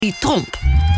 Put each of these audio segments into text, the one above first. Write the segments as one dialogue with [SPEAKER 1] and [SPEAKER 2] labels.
[SPEAKER 1] Die Tromp.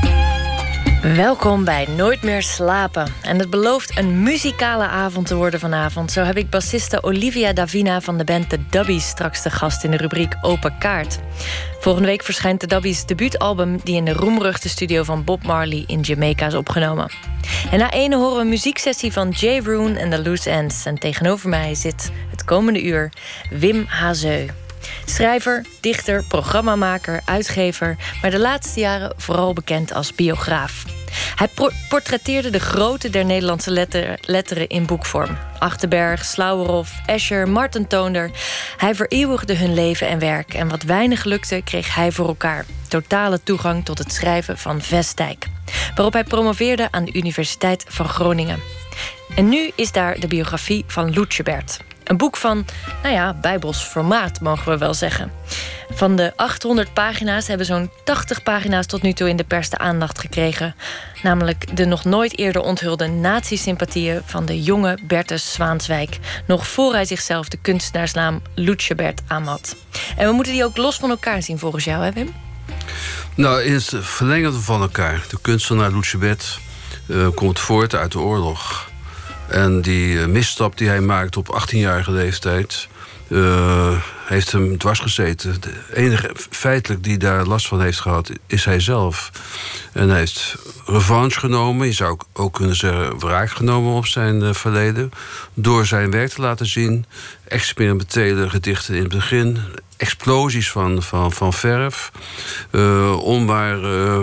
[SPEAKER 2] Welkom bij Nooit meer slapen. En het belooft een muzikale avond te worden vanavond. Zo heb ik bassiste Olivia Davina van de band The Dubbies straks te gast in de rubriek Open Kaart. Volgende week verschijnt The Dubbies' debuutalbum die in de roemruchte studio van Bob Marley in Jamaica is opgenomen. En na ene horen we een muzieksessie van J. Roon en The Loose Ends. En tegenover mij zit het komende uur Wim Hazeu. Schrijver, dichter, programmamaker, uitgever, maar de laatste jaren vooral bekend als biograaf. Hij portretteerde de grote der Nederlandse letteren in boekvorm. Achterberg, Slauwerhoff, Escher, Marten Toonder. Hij vereeuwigde hun leven en werk. En wat weinig lukte, kreeg hij voor elkaar. Totale toegang tot het schrijven van Vestdijk. Waarop hij promoveerde aan de Universiteit van Groningen. En nu is daar de biografie van Loetjebert. Een boek van, bijbels formaat, mogen we wel zeggen. Van de 800 pagina's hebben zo'n 80 pagina's tot nu toe in de pers de aandacht gekregen. Namelijk de nog nooit eerder onthulde nazi-sympathieën van de jonge Bertus Zwaanswijk. Nog voor hij zichzelf de kunstenaarsnaam Loetjebert aanmat. En we moeten die ook los van elkaar zien volgens jou, hè Wim?
[SPEAKER 3] Nou, in het verlengde van elkaar. De kunstenaar Loetjebert komt voort uit de oorlog. En die misstap die hij maakt op 18-jarige leeftijd heeft hem dwars gezeten. De enige feitelijk die daar last van heeft gehad is hij zelf. En hij heeft revanche genomen, je zou ook kunnen zeggen wraak genomen op zijn verleden. Door zijn werk te laten zien, experimentele gedichten in het begin, explosies van verf, om maar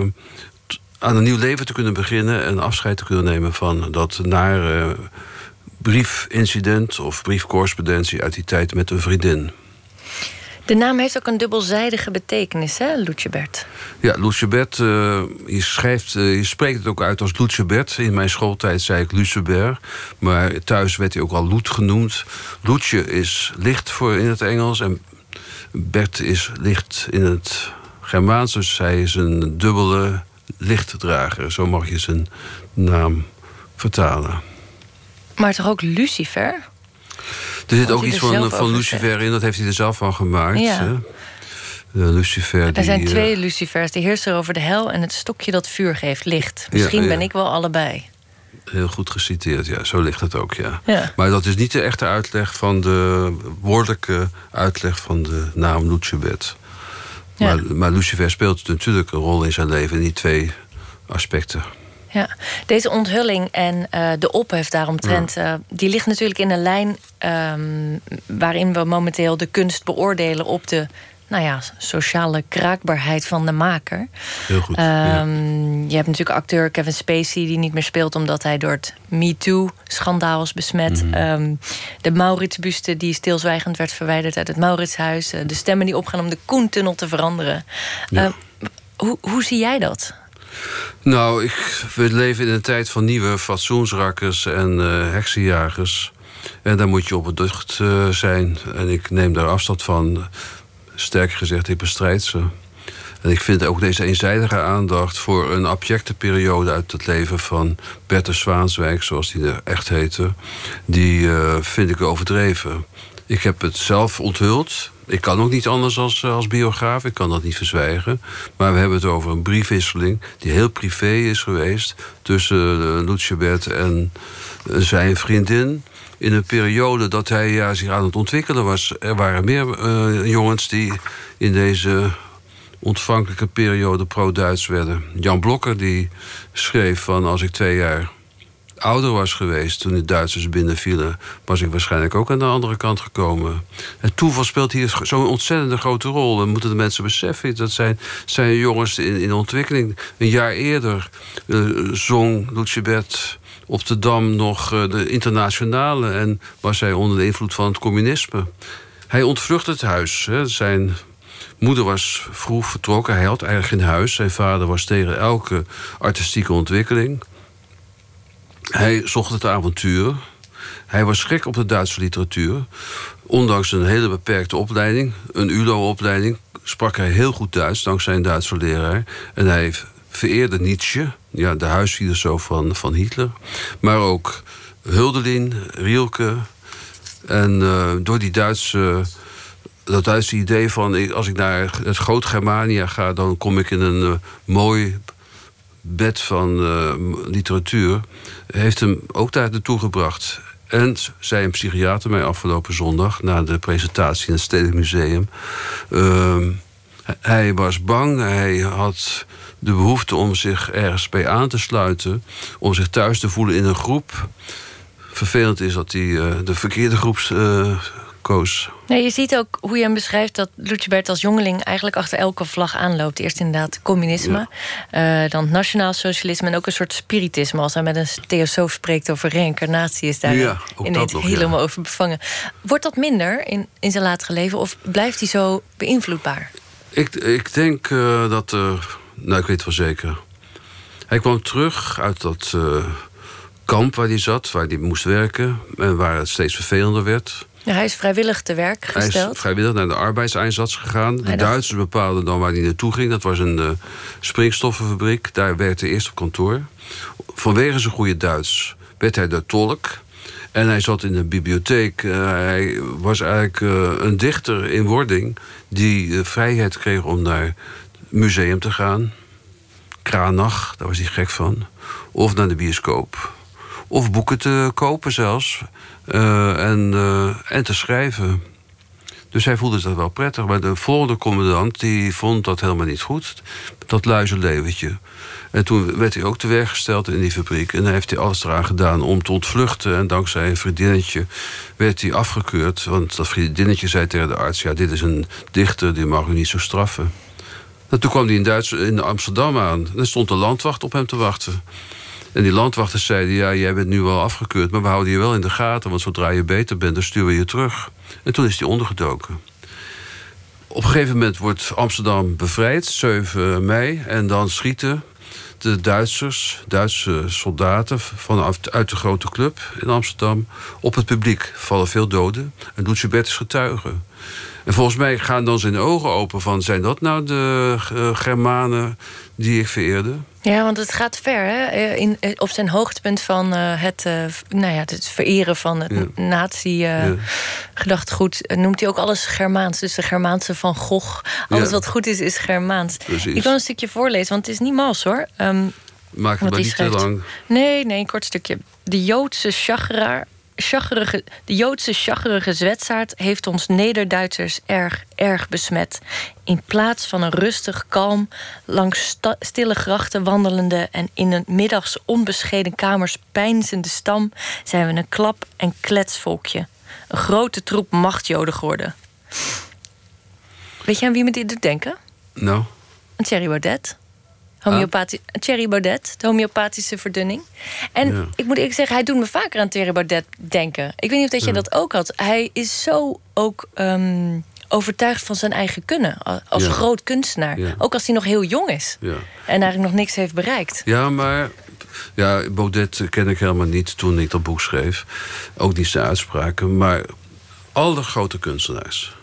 [SPEAKER 3] aan een nieuw leven te kunnen beginnen en afscheid te kunnen nemen van dat nare briefincident of briefcorrespondentie uit die tijd met een vriendin.
[SPEAKER 2] De naam heeft ook een dubbelzijdige betekenis, hè, Loetjebert? Ja,
[SPEAKER 3] Loetjebert, je spreekt het ook uit als Loetjebert. In mijn schooltijd zei ik Lucebert, maar thuis werd hij ook al Loet genoemd. Loetje is licht voor in het Engels en Bert is licht in het Germaans, dus hij is een dubbele lichtdrager. Zo mag je zijn naam vertalen.
[SPEAKER 2] Maar toch ook Lucifer?
[SPEAKER 3] Er zit ook iets van Lucifer in, dat heeft hij er zelf van gemaakt.
[SPEAKER 2] Ja.
[SPEAKER 3] Hè? Lucifer,
[SPEAKER 2] er zijn twee Lucifers, die heersen over de hel en het stokje dat vuur geeft licht. Misschien ben ik wel allebei.
[SPEAKER 3] Heel goed geciteerd, ja. Zo ligt het ook, ja. Maar dat is niet de echte uitleg van de woordelijke uitleg van de naam Loetjebert. Ja. Maar Lucifer speelt natuurlijk een rol in zijn leven in die twee aspecten.
[SPEAKER 2] Ja, deze onthulling en de ophef daaromtrent, die ligt natuurlijk in een lijn waarin we momenteel de kunst beoordelen op de sociale kraakbaarheid van de maker.
[SPEAKER 3] Heel goed.
[SPEAKER 2] Je hebt natuurlijk acteur Kevin Spacey die niet meer speelt omdat hij door het MeToo-schandaal is besmet. De Mauritsbuste die stilzwijgend werd verwijderd uit het Mauritshuis. De stemmen die opgaan om de Koentunnel te veranderen. Ja. Hoe zie jij dat?
[SPEAKER 3] Nou, we leven in een tijd van nieuwe fatsoensrakkers en heksenjagers. En daar moet je op beducht zijn. En ik neem daar afstand van. Sterker gezegd, ik bestrijd ze. En ik vind ook deze eenzijdige aandacht voor een abjecte periode uit het leven van Bertus Zwaanswijk, zoals die er echt heette, die vind ik overdreven. Ik heb het zelf onthuld. Ik kan ook niet anders als biograaf. Ik kan dat niet verzwijgen. Maar we hebben het over een briefwisseling die heel privé is geweest tussen Loetjebert en zijn vriendin. In een periode dat hij zich aan het ontwikkelen was. Er waren meer jongens die in deze ontvankelijke periode pro-Duits werden. Jan Blokker die schreef van als ik 2 jaar ouder was geweest toen de Duitsers binnenvielen, was ik waarschijnlijk ook aan de andere kant gekomen. Het toeval speelt hier zo'n ontzettende grote rol. Dat moeten de mensen beseffen. Dat zijn jongens in ontwikkeling. Een jaar eerder zong Loetjebert op de Dam nog de Internationale en was hij onder de invloed van het communisme. Hij ontvluchtte het huis. Zijn moeder was vroeg vertrokken. Hij had eigenlijk geen huis. Zijn vader was tegen elke artistieke ontwikkeling. Hij zocht het avontuur. Hij was gek op de Duitse literatuur. Ondanks een hele beperkte opleiding, een ULO-opleiding, sprak hij heel goed Duits, dankzij een Duitse leraar. En hij vereerde Nietzsche, de huisfilosoof van Hitler. Maar ook Hölderlin, Rilke. En door die Duitse dat Duitse idee van... als ik naar het Groot Germania ga... dan kom ik in een mooi bed van literatuur... heeft hem ook daar naartoe gebracht. En zei een psychiater mij afgelopen zondag... na de presentatie in het Stedelijk Museum... hij was bang, hij had de behoefte om zich ergens bij aan te sluiten... om zich thuis te voelen in een groep. Vervelend is dat hij de verkeerde groep koos.
[SPEAKER 2] Nee, je ziet ook hoe je hem beschrijft dat Lucebert als jongeling eigenlijk achter elke vlag aanloopt. Eerst inderdaad communisme, dan het nationaal socialisme en ook een soort spiritisme. Als hij met een theosoof spreekt over reïncarnatie, is daar ineens helemaal over bevangen. Wordt dat minder in zijn latere leven of blijft hij zo beïnvloedbaar?
[SPEAKER 3] Ik denk dat... nou, ik weet wel zeker. Hij kwam terug uit dat kamp waar hij zat, waar hij moest werken... en waar het steeds vervelender werd.
[SPEAKER 2] Ja, hij is vrijwillig te werk gesteld.
[SPEAKER 3] Hij is vrijwillig naar de arbeidseinsatz gegaan. De Duitsers bepaalden dan waar hij naartoe ging. Dat was een springstoffenfabriek. Daar werkte hij eerst op kantoor. Vanwege zijn goede Duits werd hij de tolk. En hij zat in de bibliotheek. Hij was eigenlijk een dichter in wording... die vrijheid kreeg om naar het museum te gaan. Kranach, daar was hij gek van. Of naar de bioscoop. Of boeken te kopen zelfs. En te schrijven. Dus hij voelde dat wel prettig. Maar de volgende commandant die vond dat helemaal niet goed. Dat luizenleventje. En toen werd hij ook te werk gesteld in die fabriek. En dan heeft hij alles eraan gedaan om te ontvluchten. En dankzij een vriendinnetje werd hij afgekeurd. Want dat vriendinnetje zei tegen de arts... ja, dit is een dichter, die mag u niet zo straffen. En toen kwam hij in Amsterdam aan. En er stond de landwacht op hem te wachten. En die landwachters zeiden... ja, jij bent nu wel afgekeurd, maar we houden je wel in de gaten... want zodra je beter bent, dan sturen we je terug. En toen is hij ondergedoken. Op een gegeven moment wordt Amsterdam bevrijd, 7 mei... en dan schieten de Duitse soldaten... uit de grote club in Amsterdam op het publiek. Vallen veel doden. En Lucebert is getuige. En volgens mij gaan dan zijn ogen open van... zijn dat nou de Germanen die ik vereerde?
[SPEAKER 2] Ja, want het gaat ver, hè? Op zijn hoogtepunt van het vereren van het nazi-gedachtegoed... noemt hij ook alles Germaans. Dus de Germaanse Van Gogh. Alles wat goed is Germaans. Precies. Ik wil een stukje voorlezen, want het is niet mals, hoor.
[SPEAKER 3] Maak het maar niet te lang.
[SPEAKER 2] Nee, een kort stukje. De Joodse chaggerige Zwetsaard heeft ons Nederduitsers erg besmet. In plaats van een rustig, kalm, langs stille grachten wandelende... en in een middags onbescheden kamers peinzende stam... zijn we een klap- en kletsvolkje. Een grote troep machtjoden geworden. Weet je aan wie me dit doet denken?
[SPEAKER 3] Nou?
[SPEAKER 2] Een Thierry Baudet. Thierry Baudet, de homeopathische verdunning. En ik moet eerlijk zeggen, hij doet me vaker aan Thierry Baudet denken. Ik weet niet of dat je dat ook had. Hij is zo ook overtuigd van zijn eigen kunnen. Als groot kunstenaar. Ja. Ook als hij nog heel jong is. Ja. En eigenlijk nog niks heeft bereikt.
[SPEAKER 3] Ja, maar... Ja, Baudet ken ik helemaal niet toen ik dat boek schreef. Ook niet zijn uitspraken. Maar alle grote kunstenaars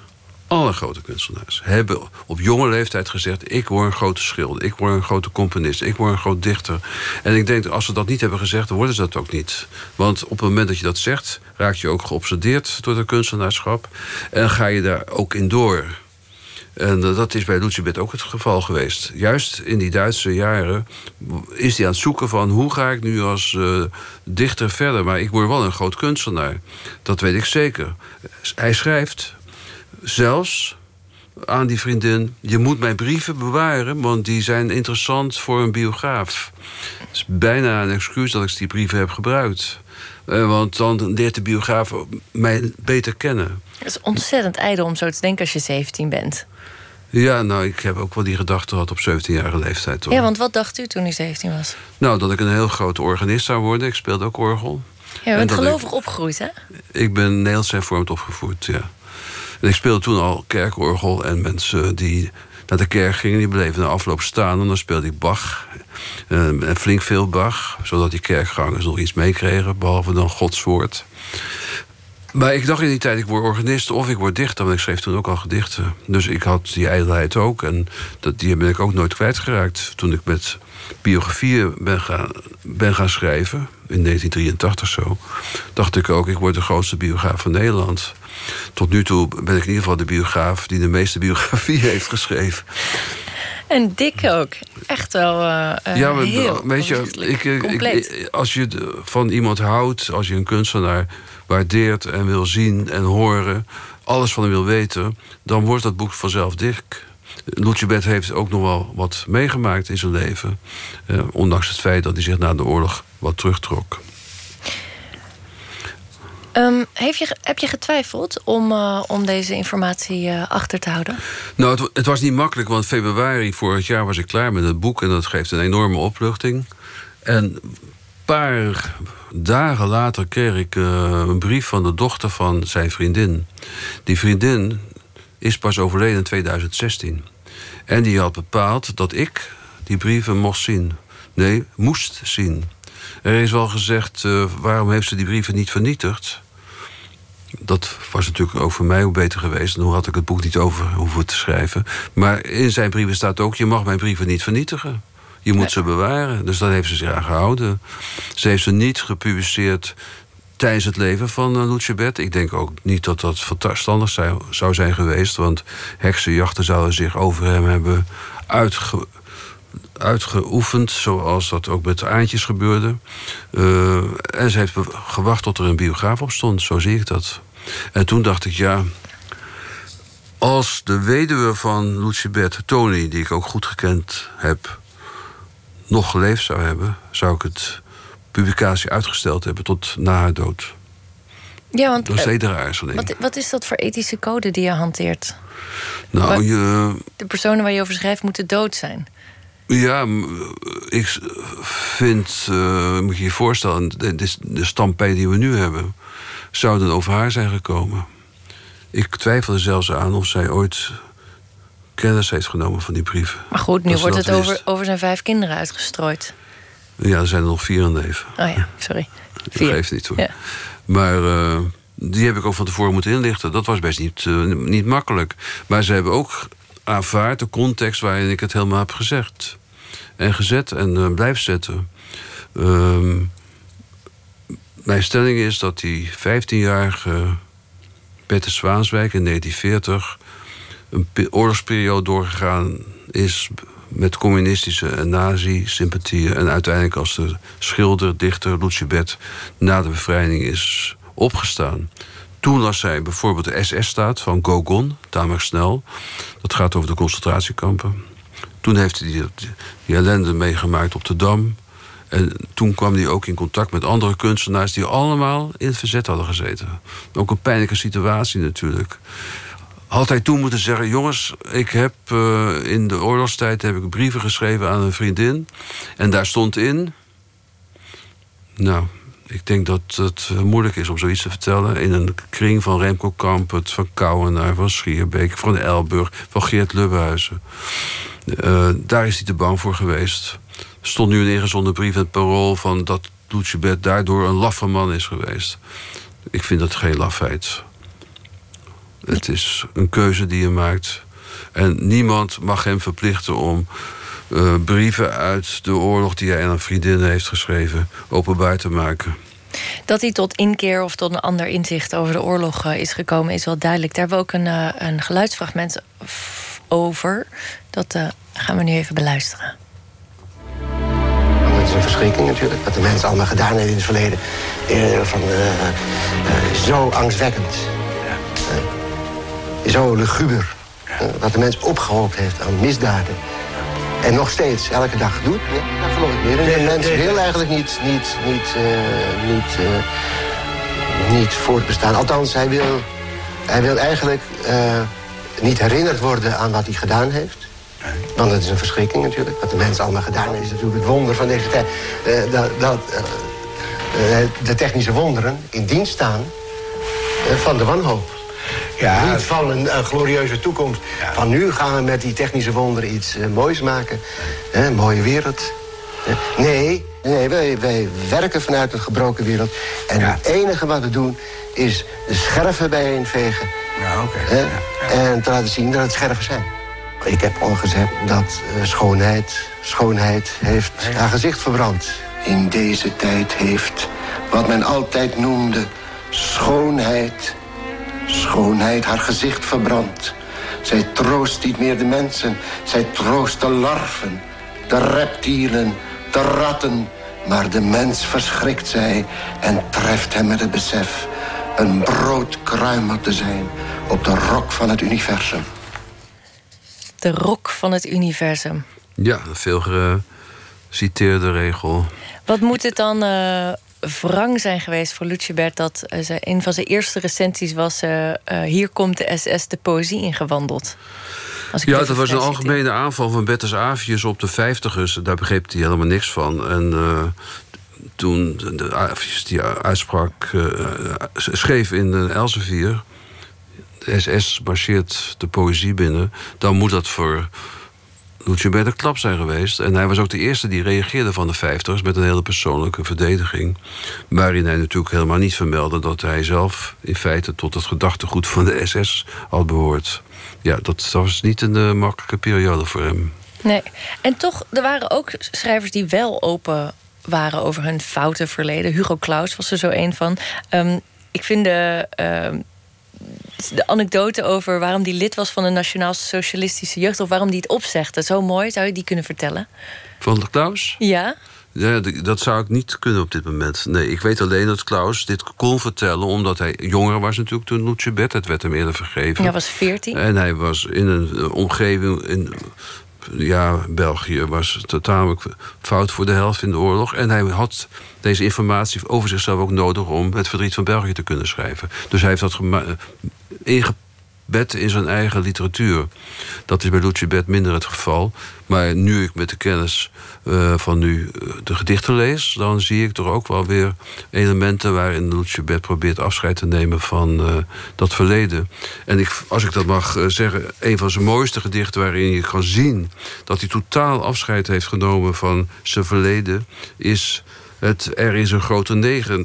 [SPEAKER 3] hebben op jonge leeftijd gezegd... ik word een grote schilder, ik word een grote componist... ik word een groot dichter. En ik denk, als ze dat niet hebben gezegd, dan worden ze dat ook niet. Want op het moment dat je dat zegt... raak je ook geobsedeerd door het kunstenaarschap... en ga je daar ook in door. En dat is bij Lucebert ook het geval geweest. Juist in die Duitse jaren is hij aan het zoeken van... hoe ga ik nu als dichter verder? Maar ik word wel een groot kunstenaar. Dat weet ik zeker. Hij schrijft... zelfs aan die vriendin... je moet mijn brieven bewaren... want die zijn interessant voor een biograaf. Het is bijna een excuus dat ik die brieven heb gebruikt. Want dan leert de biograaf mij beter kennen.
[SPEAKER 2] Het is ontzettend ijdel om zo te denken als je 17 bent.
[SPEAKER 3] Ja, nou, ik heb ook wel die gedachte gehad op 17-jarige leeftijd. Hoor.
[SPEAKER 2] Ja, want wat dacht u toen u 17 was?
[SPEAKER 3] Nou, dat ik een heel grote organist zou worden. Ik speelde ook orgel.
[SPEAKER 2] Ja, u bent gelovig opgegroeid, hè?
[SPEAKER 3] Ik ben Nederlands hervormd opgevoed, ja. En ik speelde toen al kerkorgel. En mensen die naar de kerk gingen, die bleven na afloop staan. En dan speelde ik Bach. En flink veel Bach. Zodat die kerkgangers nog iets meekregen, behalve dan Gods woord. Maar ik dacht in die tijd, ik word organist of ik word dichter. Want ik schreef toen ook al gedichten. Dus ik had die ijdelheid ook. En die ben ik ook nooit kwijtgeraakt. Toen ik met biografieën ben gaan schrijven, in 1983 zo, dacht ik ook, ik word de grootste biograaf van Nederland. Tot nu toe ben ik in ieder geval de biograaf die de meeste biografieën heeft geschreven.
[SPEAKER 2] En dik ook. Echt wel
[SPEAKER 3] ja, maar,
[SPEAKER 2] heel
[SPEAKER 3] weet je,
[SPEAKER 2] compleet.
[SPEAKER 3] Als je van iemand houdt, als je een kunstenaar waardeert en wil zien en horen, alles van hem wil weten, dan wordt dat boek vanzelf dik. Lucebert heeft ook nog wel wat meegemaakt in zijn leven. Ondanks het feit dat hij zich na de oorlog wat terugtrok.
[SPEAKER 2] Heb je getwijfeld om deze informatie achter te houden?
[SPEAKER 3] Nou, het was niet makkelijk, want februari vorig jaar was ik klaar met het boek. En dat geeft een enorme opluchting. En een paar dagen later kreeg ik een brief van de dochter van zijn vriendin. Die vriendin is pas overleden in 2016. En die had bepaald dat ik die brieven mocht zien. Nee, moest zien. Er is wel gezegd, waarom heeft ze die brieven niet vernietigd? Dat was natuurlijk ook voor mij ook beter geweest. En hoe had ik het boek niet over hoeven te schrijven. Maar in zijn brieven staat ook, je mag mijn brieven niet vernietigen. Je moet ze bewaren. Dus daar heeft ze zich aan gehouden. Ze heeft ze niet gepubliceerd tijdens het leven van Lucebert. Ik denk ook niet dat dat verstandig zou zijn geweest. Want heksenjachten zouden zich over hem hebben uitgeoefend, zoals dat ook met Aantjes gebeurde. En ze heeft gewacht tot er een biograaf op stond. Zo zie ik dat. En toen dacht ik, ja, als de weduwe van Lucebert, Tony, die ik ook goed gekend heb, nog geleefd zou hebben, zou ik het publicatie uitgesteld hebben tot na haar dood.
[SPEAKER 2] Ja, want
[SPEAKER 3] dat is eerder aarzeling.
[SPEAKER 2] Wat is dat voor ethische code die je hanteert?
[SPEAKER 3] Nou,
[SPEAKER 2] de personen waar je over schrijft moeten dood zijn.
[SPEAKER 3] Ja, ik vind, moet je je voorstellen, de stampij die we nu hebben, zou dan over haar zijn gekomen. Ik twijfel er zelfs aan of zij ooit kennis heeft genomen van die brieven.
[SPEAKER 2] Maar goed, nu wordt het over zijn 5 kinderen uitgestrooid.
[SPEAKER 3] Ja, er zijn er nog 4 in leven.
[SPEAKER 2] Oh ja, sorry. 4.
[SPEAKER 3] Dat geeft niet hoor.
[SPEAKER 2] Ja.
[SPEAKER 3] Maar die heb ik ook van tevoren moeten inlichten. Dat was best niet makkelijk. Maar ze hebben ook aanvaard de context waarin ik het helemaal heb gezegd. En gezet en blijf zetten. Mijn stelling is dat die 15-jarige Peter Zwaanswijk in 1940... een oorlogsperiode doorgegaan is met communistische en nazi-sympathieën. En uiteindelijk als de schilder, dichter Lucebert na de bevrijding is opgestaan. Toen las zij bijvoorbeeld de SS-staat van Gogol, tamelijk snel. Dat gaat over de concentratiekampen. Toen heeft hij die ellende meegemaakt op de Dam. En toen kwam hij ook in contact met andere kunstenaars die allemaal in het verzet hadden gezeten. Ook een pijnlijke situatie natuurlijk. Had hij toen moeten zeggen, jongens, ik heb in de oorlogstijd heb ik brieven geschreven aan een vriendin. En daar stond in. Nou, ik denk dat het moeilijk is om zoiets te vertellen. In een kring van Remco Kampert, van Kouwenaar, van Schierbeek, van Elburg, van Geert Lubbehuizen. Daar is hij te bang voor geweest. Er stond nu een ingezonden brief in het Parool van dat Lucebert daardoor een laffe man is geweest. Ik vind dat geen lafheid. Het is een keuze die je maakt. En niemand mag hem verplichten om brieven uit de oorlog die hij aan een vriendin heeft geschreven openbaar te maken.
[SPEAKER 2] Dat hij tot inkeer of tot een ander inzicht over de oorlog is gekomen is wel duidelijk. Daar hebben we ook een geluidsfragment over. Dat gaan we nu even beluisteren.
[SPEAKER 1] Het is een verschrikking natuurlijk, wat de mensen allemaal gedaan hebben in het verleden. Zo angstwekkend. Zo luguber. Wat de mens opgehoopt heeft aan misdaden. En nog steeds, elke dag doet. Ja, dat geloof ik meer. En de mens wil eigenlijk niet voortbestaan. Althans, hij wil eigenlijk niet herinnerd worden aan wat hij gedaan heeft. Want het is een verschrikking natuurlijk. Wat de mens allemaal gedaan heeft is natuurlijk het wonder van deze tijd. De technische wonderen in dienst staan van de wanhoop. Ja, niet van een glorieuze toekomst. Ja. Van nu gaan we met die technische wonderen iets moois maken. Een mooie wereld. Nee, wij werken vanuit een gebroken wereld. En het enige wat we doen is de scherven bijeenvegen.
[SPEAKER 4] Ja, oké.
[SPEAKER 1] En te laten zien dat het scherven zijn. Ik heb al gezegd dat schoonheid heeft haar gezicht verbrand. In deze tijd heeft wat men altijd noemde schoonheid haar gezicht verbrand. Zij troost niet meer de mensen, zij troost de larven, de reptielen, de ratten. Maar de mens verschrikt zij en treft hem met het besef een broodkruimer te zijn op de rok van het universum.
[SPEAKER 2] De rok van het universum.
[SPEAKER 3] Ja, een veel geciteerde regel.
[SPEAKER 2] Wat moet het dan wrang zijn geweest voor Lucebert dat een van zijn eerste recensies was: hier komt de SS de poëzie ingewandeld.
[SPEAKER 3] Ja, dat was een algemene aanval van Bertus Avius op de 50ers. Daar begreep hij helemaal niks van. En toen de Avius die uitspraak schreef in Elsevier: de SS marcheert de poëzie binnen, dan moet dat voor Lucebert een klap zijn geweest. En hij was ook de eerste die reageerde van de 50ers met een hele persoonlijke verdediging. Waarin hij natuurlijk helemaal niet vermeldde dat hij zelf in feite tot het gedachtegoed van de SS had behoord. Ja, dat was niet een makkelijke periode voor hem.
[SPEAKER 2] Nee, en toch, er waren ook schrijvers die wel open waren over hun foute verleden. Hugo Claus was er zo een van. Ik vind de anekdote over waarom die lid was van de Nationaal Socialistische Jeugd, of waarom die het opzegde, zo mooi. Zou je die kunnen vertellen?
[SPEAKER 3] Van de Claus?
[SPEAKER 2] Ja.
[SPEAKER 3] Ja, dat zou ik niet kunnen op dit moment. Nee, ik weet alleen dat Claus dit kon vertellen omdat hij jonger was natuurlijk toen Lucebert. Het werd hem eerder vergeven.
[SPEAKER 2] Hij was 14.
[SPEAKER 3] En hij was in een omgeving in België was totaal fout voor de helft in de oorlog. En hij had deze informatie over zichzelf ook nodig om het verdriet van België te kunnen schrijven. Dus hij heeft dat ingebed in zijn eigen literatuur. Dat is bij Lucebert minder het geval. Maar nu ik met de kennis van nu de gedichten lees, dan zie ik er ook wel weer elementen waarin Lucebert probeert afscheid te nemen van dat verleden. En als ik dat mag zeggen, een van zijn mooiste gedichten waarin je kan zien dat hij totaal afscheid heeft genomen van zijn verleden, is Er is een grote negen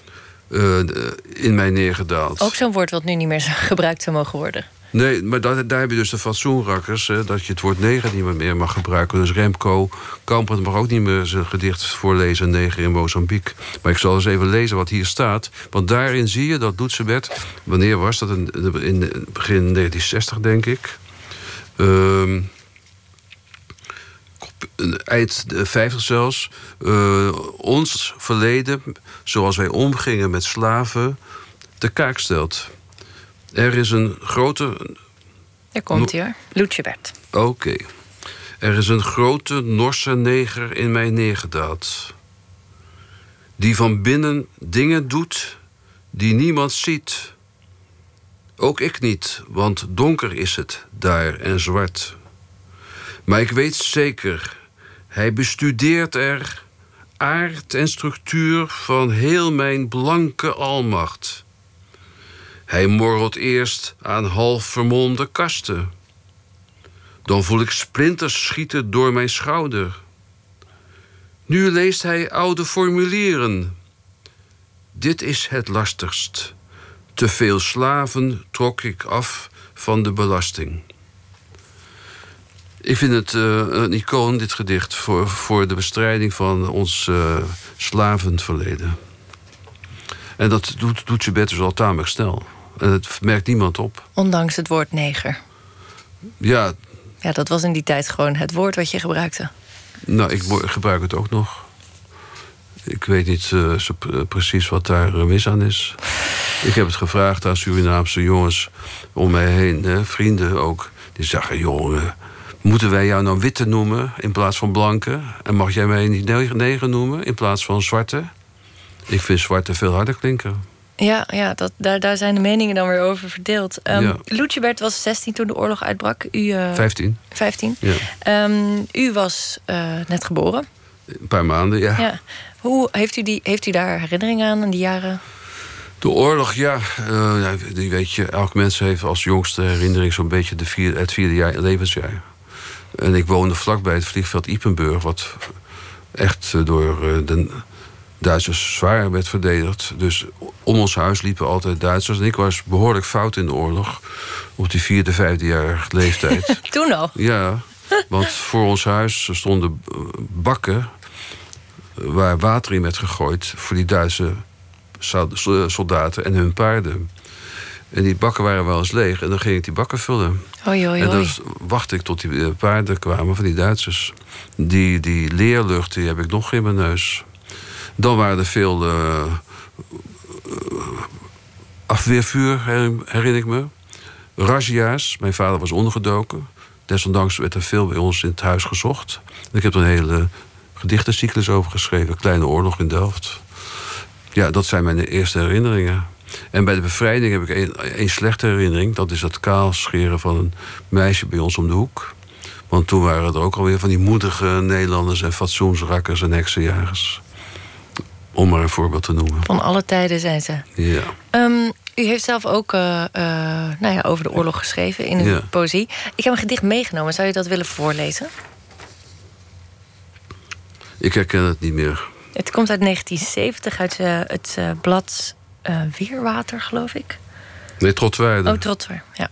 [SPEAKER 3] in mij neergedaald.
[SPEAKER 2] Ook zo'n woord wat nu niet meer gebruikt zou mogen worden.
[SPEAKER 3] Nee, maar daar heb je dus de fatsoenrakkers, dat je het woord neger niet meer mag gebruiken. Dus Remco Kampert mag ook niet meer zijn gedicht voorlezen, Neger in Mozambique. Maar ik zal eens even lezen wat hier staat. Want daarin zie je dat Lucebert, wanneer was dat? In begin 1960, denk ik. Eind de 50 zelfs. Ons verleden, zoals wij omgingen met slaven, te kaak stelt. Er is een grote...
[SPEAKER 2] Daar komt hij hoor, Lucebert.
[SPEAKER 3] Oké. Er is een grote Norse neger in mij neergedaald. Die van binnen dingen doet die niemand ziet. Ook ik niet, want donker is het daar en zwart. Maar ik weet zeker, hij bestudeert er aard en structuur van heel mijn blanke almacht. Hij morrelt eerst aan half vermolmde kasten. Dan voel ik splinters schieten door mijn schouder. Nu leest hij oude formulieren. Dit is het lastigst. Te veel slaven trok ik af van de belasting. Ik vind het een icoon, dit gedicht, voor de bestrijding van ons slavenverleden. En dat doet Lucebert dus al tamelijk snel. En het merkt niemand op.
[SPEAKER 2] Ondanks het woord neger.
[SPEAKER 3] Ja.
[SPEAKER 2] Ja, dat was in die tijd gewoon het woord wat je gebruikte.
[SPEAKER 3] Nou, ik gebruik het ook nog. Ik weet niet precies wat daar mis aan is. Ik heb het gevraagd aan Surinaamse jongens om mij heen, vrienden ook. Die zeggen, jongen, moeten wij jou nou witte noemen in plaats van blanke? En mag jij mij niet neger noemen in plaats van zwarte? Ik vind zwarte veel harder klinken.
[SPEAKER 2] Ja, daar zijn de meningen dan weer over verdeeld. Lucebert was 16 toen de oorlog uitbrak. U,
[SPEAKER 3] 15.
[SPEAKER 2] 15.
[SPEAKER 3] Ja.
[SPEAKER 2] U was net geboren.
[SPEAKER 3] Een paar maanden, ja.
[SPEAKER 2] Hoe heeft u daar herinneringen aan die jaren?
[SPEAKER 3] De oorlog, die weet je, elk mens heeft als jongste herinnering zo'n beetje het vierde levensjaar. En ik woonde vlakbij het vliegveld Ypenburg, wat echt door de Duitsers zwaar werd verdedigd. Dus om ons huis liepen altijd Duitsers. En ik was behoorlijk fout in de oorlog. Op die 4e, 5e-jarige leeftijd.
[SPEAKER 2] Toen al?
[SPEAKER 3] Ja, want voor ons huis stonden bakken waar water in werd gegooid voor die Duitse soldaten en hun paarden. En die bakken waren wel eens leeg en dan ging ik die bakken vullen.
[SPEAKER 2] Oei.
[SPEAKER 3] En dan wachtte ik tot die paarden kwamen van die Duitsers. Die leerlucht die heb ik nog in mijn neus. Dan waren er veel afweervuur, herinner ik me. Razzia's. Mijn vader was ondergedoken. Desondanks werd er veel bij ons in het huis gezocht. Ik heb er een hele gedichtencyclus over geschreven. Kleine oorlog in Delft. Ja, dat zijn mijn eerste herinneringen. En bij de bevrijding heb ik één slechte herinnering. Dat is het kaalscheren van een meisje bij ons om de hoek. Want toen waren er ook alweer van die moedige Nederlanders en fatsoensrakkers en heksenjagers. Om maar een voorbeeld te noemen.
[SPEAKER 2] Van alle tijden zijn ze.
[SPEAKER 3] Ja.
[SPEAKER 2] U heeft zelf ook over de oorlog geschreven in uw poëzie. Ik heb een gedicht meegenomen. Zou je dat willen voorlezen?
[SPEAKER 3] Ik herken het niet meer.
[SPEAKER 2] Het komt uit 1970, uit het blad Weerwater, geloof ik.
[SPEAKER 3] Nee, Trotwaarde.
[SPEAKER 2] Oh, Trotwaarde, ja.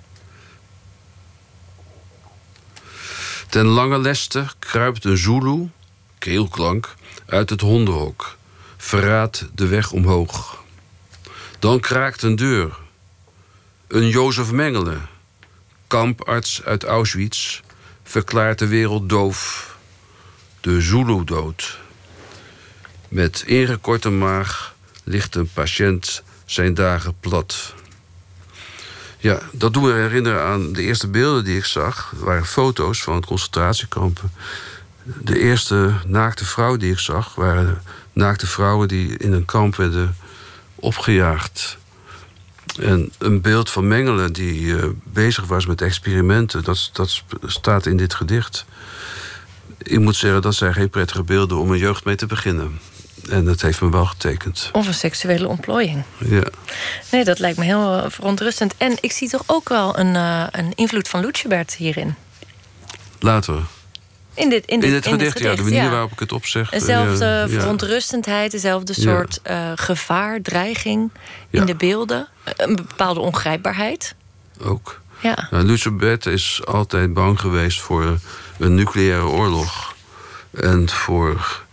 [SPEAKER 3] Ten lange leste kruipt een Zulu, keelklank, uit het hondenhok. Verraadt de weg omhoog. Dan kraakt een deur. Een Jozef Mengele, kamparts uit Auschwitz, verklaart de wereld doof. De Zulu dood. Met ingekorte maag ligt een patiënt zijn dagen plat. Ja, dat doet me herinneren aan de eerste beelden die ik zag. Dat waren foto's van concentratiekampen. De eerste naakte vrouw die ik zag waren naakte vrouwen die in een kamp werden opgejaagd. En een beeld van Mengele die bezig was met experimenten, dat staat in dit gedicht. Ik moet zeggen, dat zijn geen prettige beelden om een jeugd mee te beginnen. En dat heeft me wel getekend.
[SPEAKER 2] Of een seksuele ontplooiing.
[SPEAKER 3] Ja.
[SPEAKER 2] Nee, dat lijkt me heel verontrustend. En ik zie toch ook wel een invloed van Lucebert hierin.
[SPEAKER 3] Later.
[SPEAKER 2] In het gedicht,
[SPEAKER 3] ja. De manier waarop ik het opzeg.
[SPEAKER 2] Dezelfde verontrustendheid, dezelfde soort gevaar, dreiging in de beelden. Een bepaalde ongrijpbaarheid.
[SPEAKER 3] Ook.
[SPEAKER 2] Ja.
[SPEAKER 3] Nou, Lucebert is altijd bang geweest voor een nucleaire oorlog. En voor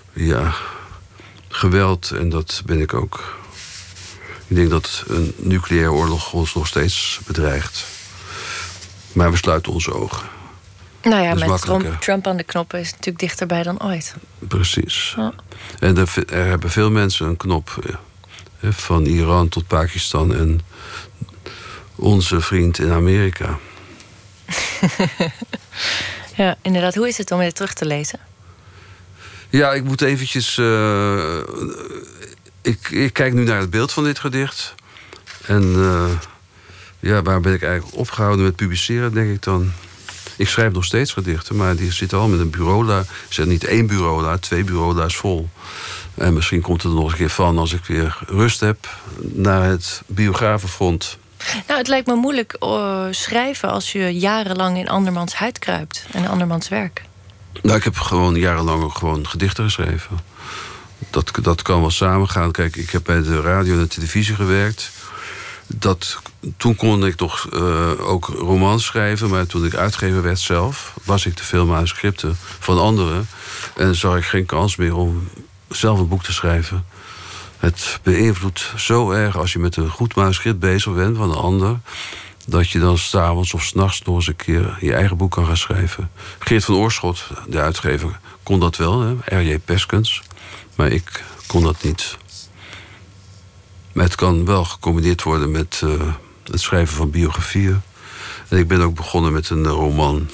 [SPEAKER 3] geweld. En dat ben ik ook. Ik denk dat een nucleaire oorlog ons nog steeds bedreigt. Maar we sluiten onze ogen.
[SPEAKER 2] Nou ja, met Trump aan de knoppen is het natuurlijk dichterbij dan ooit.
[SPEAKER 3] Precies. Ja. En er hebben veel mensen een knop. Van Iran tot Pakistan en onze vriend in Amerika.
[SPEAKER 2] Ja, inderdaad. Hoe is het om dit terug te lezen?
[SPEAKER 3] Ja, ik moet eventjes... Ik kijk nu naar het beeld van dit gedicht. En waar ben ik eigenlijk opgehouden met publiceren, denk ik dan. Ik schrijf nog steeds gedichten, maar die zitten al met een bureaula. Ik zeg niet 1 bureaula, 2 bureaula's vol. En misschien komt het er nog een keer van als ik weer rust heb naar het biografenfront.
[SPEAKER 2] Nou, het lijkt me moeilijk schrijven als je jarenlang in andermans huid kruipt en andermans werk.
[SPEAKER 3] Nou, ik heb gewoon jarenlang ook gewoon gedichten geschreven. Dat kan wel samengaan. Kijk, ik heb bij de radio en de televisie gewerkt. Toen kon ik toch ook romans schrijven. Maar toen ik uitgever werd zelf, was ik te veel manuscripten van anderen. En zag ik geen kans meer om zelf een boek te schrijven. Het beïnvloedt zo erg als je met een goed manuscript bezig bent van een ander, dat je dan 's avonds of 's nachts nog eens een keer je eigen boek kan gaan schrijven. Geert van Oorschot, de uitgever, kon dat wel, hè? R.J. Peskens. Maar ik kon dat niet. Maar het kan wel gecombineerd worden met het schrijven van biografieën. En ik ben ook begonnen met een roman.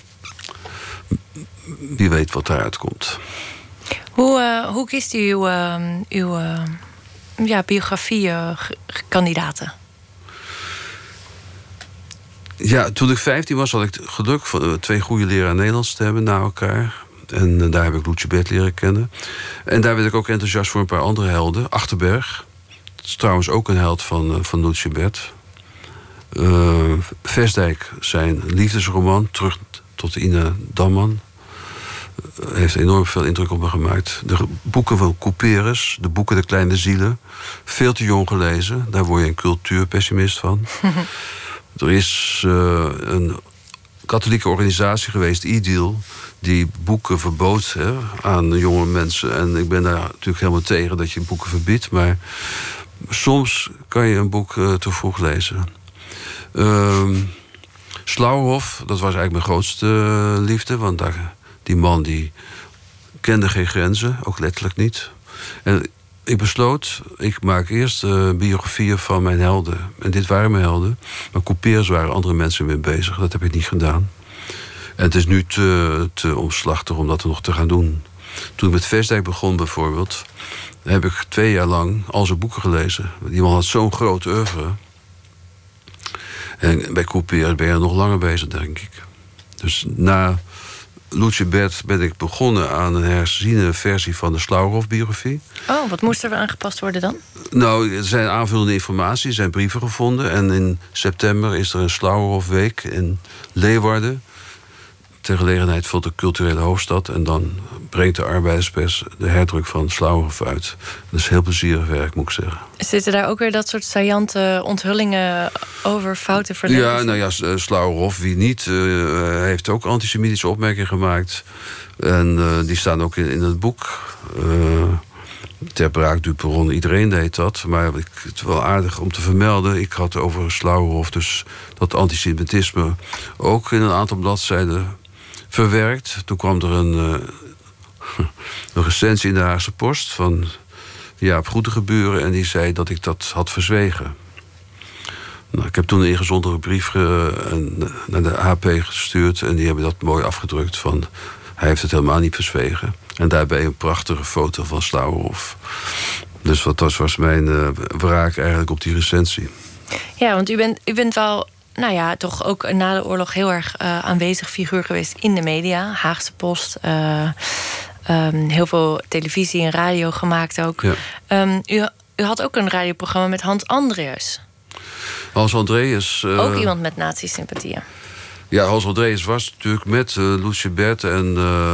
[SPEAKER 3] Wie weet wat daaruit komt.
[SPEAKER 2] Hoe kiest u uw biografie-kandidaten?
[SPEAKER 3] Ja, toen ik 15 was, had ik het geluk van 2 goede leraren Nederlands te hebben na elkaar. En daar heb ik Lucebert leren kennen. En daar werd ik ook enthousiast voor een paar andere helden. Achterberg, dat is trouwens ook een held van Lucebert. Vestdijk, zijn liefdesroman, Terug tot Ina Damman. heeft enorm veel indruk op me gemaakt. De boeken van Couperus, de boeken De Kleine Zielen. Veel te jong gelezen. Daar word je een cultuurpessimist van. Er is een katholieke organisatie geweest, IDEAL, die boeken verbood aan jonge mensen. En ik ben daar natuurlijk helemaal tegen dat je boeken verbiedt. Maar soms kan je een boek te vroeg lezen. Slauerhoff, dat was eigenlijk mijn grootste liefde. Want die man die kende geen grenzen, ook letterlijk niet. En ik besloot, ik maak eerst biografieën van mijn helden. En dit waren mijn helden. Maar Couperus waren andere mensen mee bezig. Dat heb ik niet gedaan. En het is nu te omslachtig om dat nog te gaan doen. Toen ik met Vestdijk begon bijvoorbeeld, heb ik 2 jaar lang al zijn boeken gelezen. Die man had zo'n groot oeuvre. En bij Couperus ben je nog langer bezig, denk ik. Dus na Lucebert ben ik begonnen aan een herziene versie van de Slauerhoff-biografie.
[SPEAKER 2] Oh, wat moest er aangepast worden dan?
[SPEAKER 3] Nou, er zijn aanvullende informatie, er zijn brieven gevonden. En in september is er een Slauerhoff-week in Leeuwarden, ter gelegenheid van de culturele hoofdstad. En dan brengt de arbeiderspers de herdruk van Slauerhoff uit. Dat is heel plezierig werk, moet ik zeggen. Zitten
[SPEAKER 2] daar ook weer dat soort saillante onthullingen over foute verleden?
[SPEAKER 3] Ja, nou ja, Slauerhoff, wie niet, heeft ook antisemitische opmerkingen gemaakt. En die staan ook in het boek. Ter braak du perron, iedereen deed dat. Maar het is wel aardig om te vermelden. Ik had over Slauerhoff dus dat antisemitisme ook in een aantal bladzijden verwerkt. Toen kwam er een recensie in de Haagse Post van Jaap Goedegeburen, en die zei dat ik dat had verzwegen. Nou, ik heb toen een ingezondere brief naar de AP gestuurd, en die hebben dat mooi afgedrukt van hij heeft het helemaal niet verzwegen. En daarbij een prachtige foto van Slauerhoff. Dus dat was mijn wraak eigenlijk op die recensie.
[SPEAKER 2] Ja, want u bent wel, nou ja, toch ook na de oorlog heel erg aanwezig figuur geweest in de media. Haagse Post, heel veel televisie en radio gemaakt ook. Ja. U had ook een radioprogramma met Hans Andreas.
[SPEAKER 3] Hans Andreas...
[SPEAKER 2] ook iemand met nazi-sympathieën.
[SPEAKER 3] Ja, Hans Andreas was natuurlijk met Lucebert en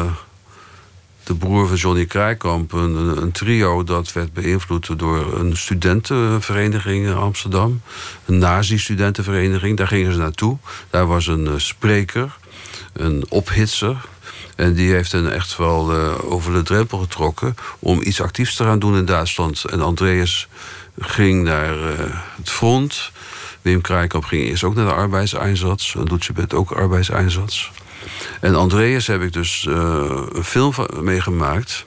[SPEAKER 3] de broer van Johnny Kraaikamp een trio dat werd beïnvloed door een studentenvereniging in Amsterdam. Een nazi-studentenvereniging, daar gingen ze naartoe. Daar was een spreker, een ophitser. En die heeft hen echt wel over de drempel getrokken om iets actiefs te gaan doen in Duitsland. En Andreas ging naar het front. Wim Kraaikamp ging eerst ook naar de arbeidseinsatz. En Lucebert ook arbeidseinsatz. En Andreas heb ik dus een film meegemaakt.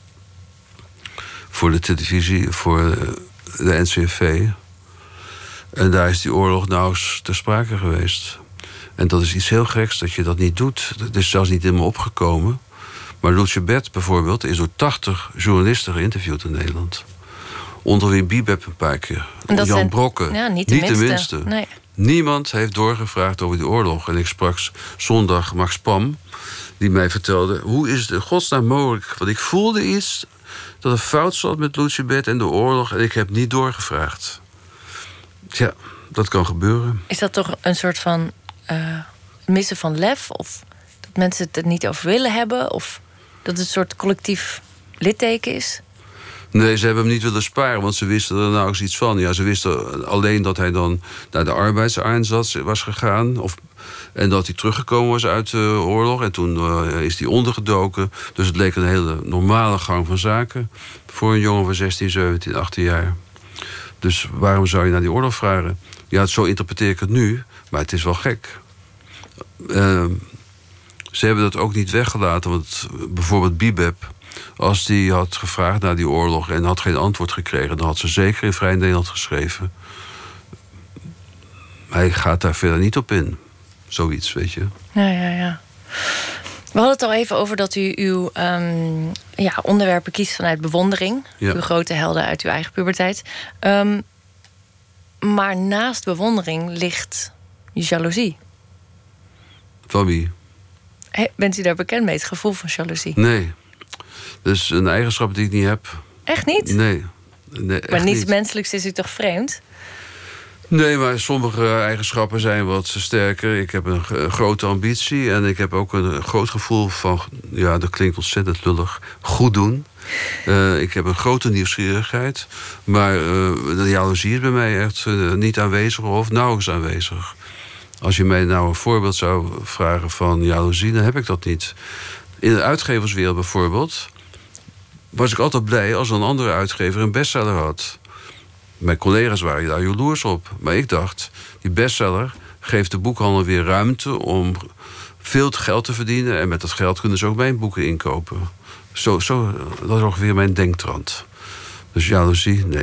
[SPEAKER 3] Voor de televisie, voor de NCRV. En daar is die oorlog nou eens ter sprake geweest. En dat is iets heel geks dat je dat niet doet. Het is zelfs niet in me opgekomen. Maar Lucebert bijvoorbeeld is door 80 journalisten geïnterviewd in Nederland. Onder wie Bibeb een paar keer. Jan Brokke.
[SPEAKER 2] Ja, niet de minste. Nee.
[SPEAKER 3] Niemand heeft doorgevraagd over die oorlog. En ik sprak zondag Max Pam, die mij vertelde, hoe is het in godsnaam mogelijk? Want ik voelde iets dat er fout zat met Lucebert en de oorlog, en ik heb niet doorgevraagd. Ja, dat kan gebeuren.
[SPEAKER 2] Is dat toch een soort van missen van lef? Of dat mensen het er niet over willen hebben? Of dat het een soort collectief litteken is?
[SPEAKER 3] Nee, ze hebben hem niet willen sparen, want ze wisten er nou eens iets van. Ja, ze wisten alleen dat hij dan naar de arbeidseinsatz was gegaan. En dat hij teruggekomen was uit de oorlog. En toen is hij ondergedoken. Dus het leek een hele normale gang van zaken voor een jongen van 16, 17, 18 jaar. Dus waarom zou je naar die oorlog vragen? Ja, zo interpreteer ik het nu, maar het is wel gek. Ze hebben dat ook niet weggelaten, want bijvoorbeeld Bibeb, als die had gevraagd naar die oorlog en had geen antwoord gekregen, dan had ze zeker in Vrij Nederland geschreven. Hij gaat daar verder niet op in. Zoiets, weet je.
[SPEAKER 2] Ja. We hadden het al even over dat u uw onderwerpen kiest vanuit bewondering. Ja. Uw grote helden uit uw eigen puberteit. Maar naast bewondering ligt jaloezie.
[SPEAKER 3] Van wie?
[SPEAKER 2] Bent u daar bekend mee, het gevoel van jaloezie?
[SPEAKER 3] Nee. Dat is een eigenschap die ik niet heb.
[SPEAKER 2] Echt niet?
[SPEAKER 3] Nee
[SPEAKER 2] maar niets menselijks is u toch vreemd?
[SPEAKER 3] Nee, maar sommige eigenschappen zijn wat sterker. Ik heb een grote ambitie en ik heb ook een groot gevoel van... ja, dat klinkt ontzettend lullig, goed doen. Ik heb een grote nieuwsgierigheid. Maar de jaloezie is bij mij echt niet aanwezig of nauwelijks aanwezig. Als je mij nou een voorbeeld zou vragen van jaloezie, dan heb ik dat niet. In de uitgeverswereld bijvoorbeeld was ik altijd blij als een andere uitgever een bestseller had. Mijn collega's waren daar jaloers op. Maar ik dacht, die bestseller geeft de boekhandel weer ruimte om veel geld te verdienen. En met dat geld kunnen ze ook mijn boeken inkopen. Zo, dat is ongeveer mijn denktrand. Dus jaloezie, nee.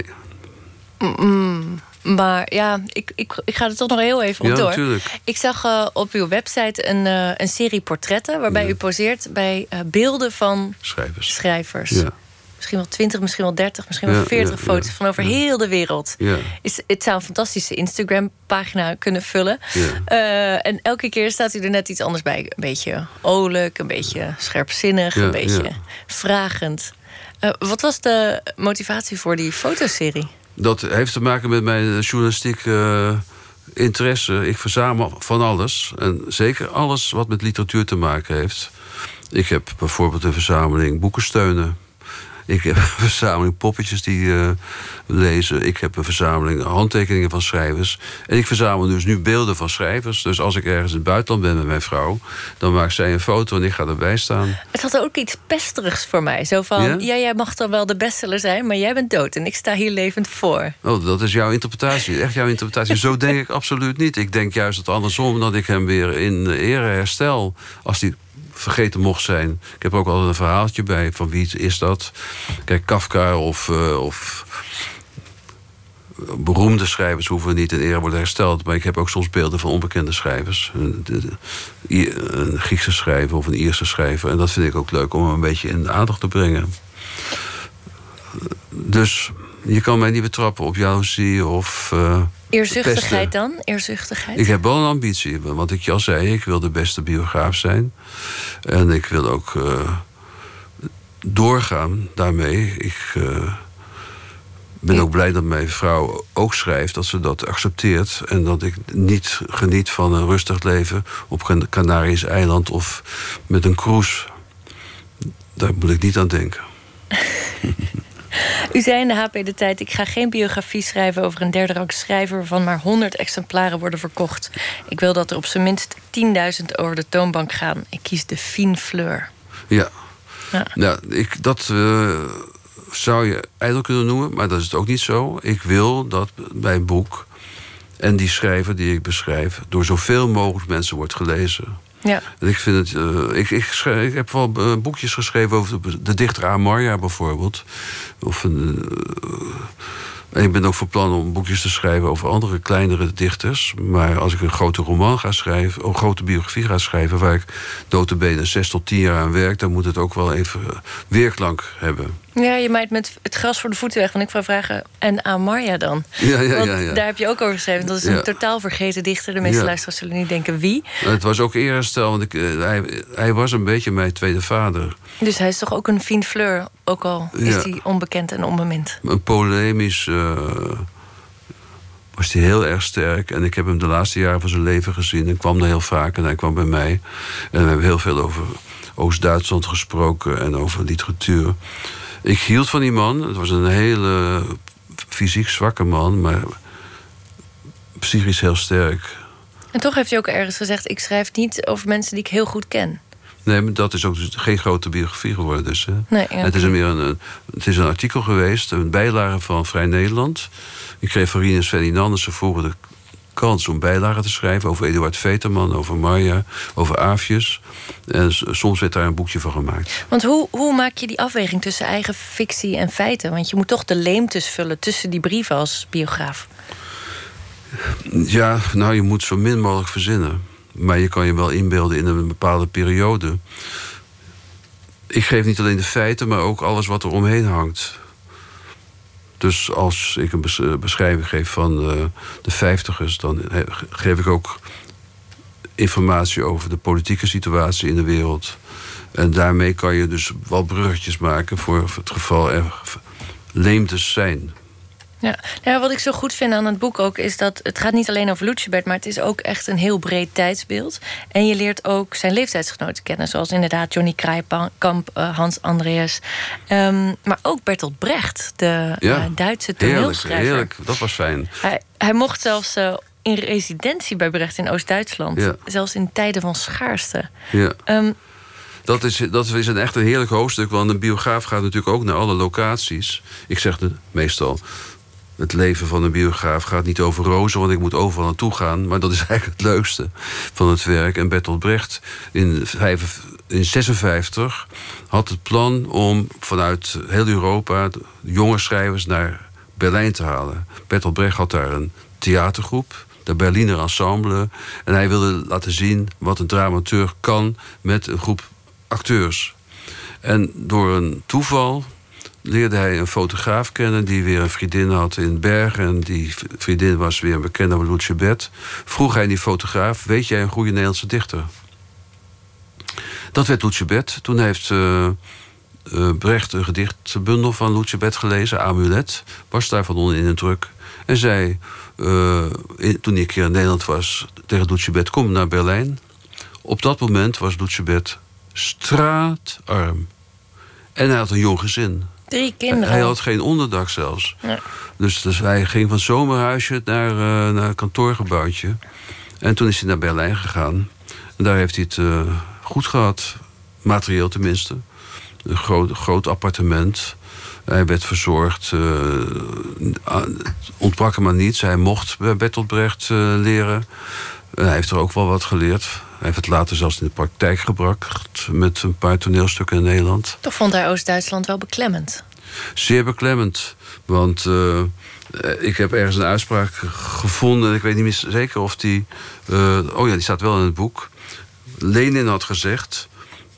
[SPEAKER 2] Maar ja, ik ga er toch nog heel even op door.
[SPEAKER 3] Natuurlijk.
[SPEAKER 2] Ik zag op uw website een serie portretten... waarbij u poseert bij beelden van schrijvers. Ja. Misschien wel 20, misschien wel 30, misschien wel 40 foto's... van over heel de wereld. Ja. Het zou een fantastische Instagram-pagina kunnen vullen. Ja. En elke keer staat u er net iets anders bij. Een beetje olijk, een beetje scherpzinnig, een beetje vragend. Wat was de motivatie voor die fotoserie?
[SPEAKER 3] Dat heeft te maken met mijn journalistieke interesse. Ik verzamel van alles. En zeker alles wat met literatuur te maken heeft. Ik heb bijvoorbeeld een verzameling boekensteunen. Ik heb een verzameling poppetjes die lezen. Ik heb een verzameling handtekeningen van schrijvers. En ik verzamel dus nu beelden van schrijvers. Dus als ik ergens in het buitenland ben met mijn vrouw... dan maakt zij een foto en ik ga erbij staan.
[SPEAKER 2] Het had ook iets pesterigs voor mij. Zo van, ja, jij mag dan wel de bestseller zijn... maar jij bent dood en ik sta hier levend voor.
[SPEAKER 3] Oh, dat is jouw interpretatie. Echt jouw interpretatie. Zo denk ik absoluut niet. Ik denk juist het andersom, dat ik hem weer in ere herstel... als die vergeten mocht zijn. Ik heb ook altijd een verhaaltje bij. Van wie is dat? Kijk, Kafka of beroemde schrijvers hoeven niet in ere worden hersteld. Maar ik heb ook soms beelden van onbekende schrijvers. Een Griekse schrijver of een Ierse schrijver. En dat vind ik ook leuk om een beetje in de aandacht te brengen. Dus je kan mij niet betrappen op jaloezie of...
[SPEAKER 2] Eerzuchtigheid
[SPEAKER 3] pesten.
[SPEAKER 2] Dan? Eerzuchtigheid?
[SPEAKER 3] Ik heb wel een ambitie. Want ik je al zei, ik wil de beste biograaf zijn. En ik wil ook doorgaan daarmee. Ik ben ook blij dat mijn vrouw ook schrijft, dat ze dat accepteert. En dat ik niet geniet van een rustig leven op een Canarisch eiland of met een cruise. Daar moet ik niet aan denken.
[SPEAKER 2] U zei in de HP De Tijd... ik ga geen biografie schrijven over een derde rangs schrijver... waarvan maar 100 exemplaren worden verkocht. Ik wil dat er op zijn minst 10.000 over de toonbank gaan. Ik kies de fine fleur.
[SPEAKER 3] Ja. Dat zou je ijdel kunnen noemen, maar dat is het ook niet zo. Ik wil dat mijn boek en die schrijver die ik beschrijf... door zoveel mogelijk mensen wordt gelezen. Ja. En ik vind het. Ik heb wel boekjes geschreven over de dichter Amarja bijvoorbeeld. En ik ben ook van plan om boekjes te schrijven over andere kleinere dichters. Maar als ik een grote roman ga schrijven, of een grote biografie ga schrijven, waar ik nota bene 6 tot 10 jaar aan werk, dan moet het ook wel even weerklank hebben.
[SPEAKER 2] Ja, je maait met het gras voor de voeten weg. Want ik wou vragen, en Amarja dan?
[SPEAKER 3] Ja.
[SPEAKER 2] Daar heb je ook over geschreven. Dat is een totaal vergeten dichter. De meeste luisteraars zullen niet denken wie.
[SPEAKER 3] Het was ook eerherstel, want hij was een beetje mijn tweede vader.
[SPEAKER 2] Dus hij is toch ook een fine fleur, ook al is hij onbekend en onbemind.
[SPEAKER 3] Een polemisch was hij heel erg sterk. En ik heb hem de laatste jaren van zijn leven gezien. En kwam er heel vaak en hij kwam bij mij. En we hebben heel veel over Oost-Duitsland gesproken en over literatuur. Ik hield van die man. Het was een hele fysiek zwakke man, maar psychisch heel sterk.
[SPEAKER 2] En toch heeft hij ook ergens gezegd, ik schrijf niet over mensen die ik heel goed ken.
[SPEAKER 3] Nee, maar dat is ook dus geen grote biografie geworden. Dus, hè.
[SPEAKER 2] Nee,
[SPEAKER 3] het is het is een artikel geweest, een bijlage van Vrij Nederland. Ik kreeg van Rinus Ferdinandussen vroeger de kans om bijlagen te schrijven over Eduard Veterman, over Marja, over Aafjes. En soms werd daar een boekje van gemaakt.
[SPEAKER 2] Want hoe maak je die afweging tussen eigen fictie en feiten? Want je moet toch de leemtes vullen tussen die brieven als biograaf.
[SPEAKER 3] Ja, nou, je moet zo min mogelijk verzinnen. Maar je kan je wel inbeelden in een bepaalde periode. Ik geef niet alleen de feiten, maar ook alles wat er omheen hangt. Dus als ik een beschrijving geef van de 50ers... dan geef ik ook informatie over de politieke situatie in de wereld. En daarmee kan je dus wel bruggetjes maken voor het geval er leemtes zijn.
[SPEAKER 2] Ja. Nou, wat ik zo goed vind aan het boek ook is dat het gaat niet alleen over Lucebert, maar het is ook echt een heel breed tijdsbeeld. En je leert ook zijn leeftijdsgenoten kennen, zoals inderdaad Johnny Kraaikamp, Hans Andreas, maar ook Bertolt Brecht, de Duitse toneelschrijver.
[SPEAKER 3] Heerlijk, dat was fijn.
[SPEAKER 2] Hij mocht zelfs in residentie bij Brecht in Oost-Duitsland, zelfs in tijden van schaarste.
[SPEAKER 3] Ja. Dat is echt een heerlijk hoofdstuk, want een biograaf gaat natuurlijk ook naar alle locaties. Ik zeg meestal, het leven van een biograaf gaat niet over rozen, want ik moet overal naartoe gaan. Maar dat is eigenlijk het leukste van het werk. En Bertolt Brecht in 1956 had het plan om vanuit heel Europa jonge schrijvers naar Berlijn te halen. Bertolt Brecht had daar een theatergroep, de Berliner Ensemble. En hij wilde laten zien wat een dramaturg kan met een groep acteurs. En door een toeval leerde hij een fotograaf kennen die weer een vriendin had in Bergen. En die vriendin was weer een bekende van Lucebert. Vroeg hij die fotograaf, weet jij een goede Nederlandse dichter? Dat werd Lucebert. Toen heeft Brecht een gedichtbundel van Lucebert gelezen, Amulet. Was daarvan onder in de druk. En zei, toen ik hier in Nederland was, tegen Lucebert, kom naar Berlijn. Op dat moment was Lucebert straatarm. En hij had een jong gezin.
[SPEAKER 2] 3 kinderen.
[SPEAKER 3] Hij had geen onderdak zelfs. Ja. Dus hij ging van zomerhuisje naar een kantoorgebouwtje. En toen is hij naar Berlijn gegaan. En daar heeft hij het goed gehad. Materieel tenminste. Een groot appartement. Hij werd verzorgd. Ontbrak hem aan niets. Hij mocht bij Bertolt Brecht leren. Hij heeft er ook wel wat geleerd. Hij heeft het later zelfs in de praktijk gebracht met een paar toneelstukken in Nederland.
[SPEAKER 2] Toch vond hij Oost-Duitsland wel beklemmend?
[SPEAKER 3] Zeer beklemmend. Want ik heb ergens een uitspraak gevonden. En ik weet niet meer zeker of die... die staat wel in het boek. Lenin had gezegd...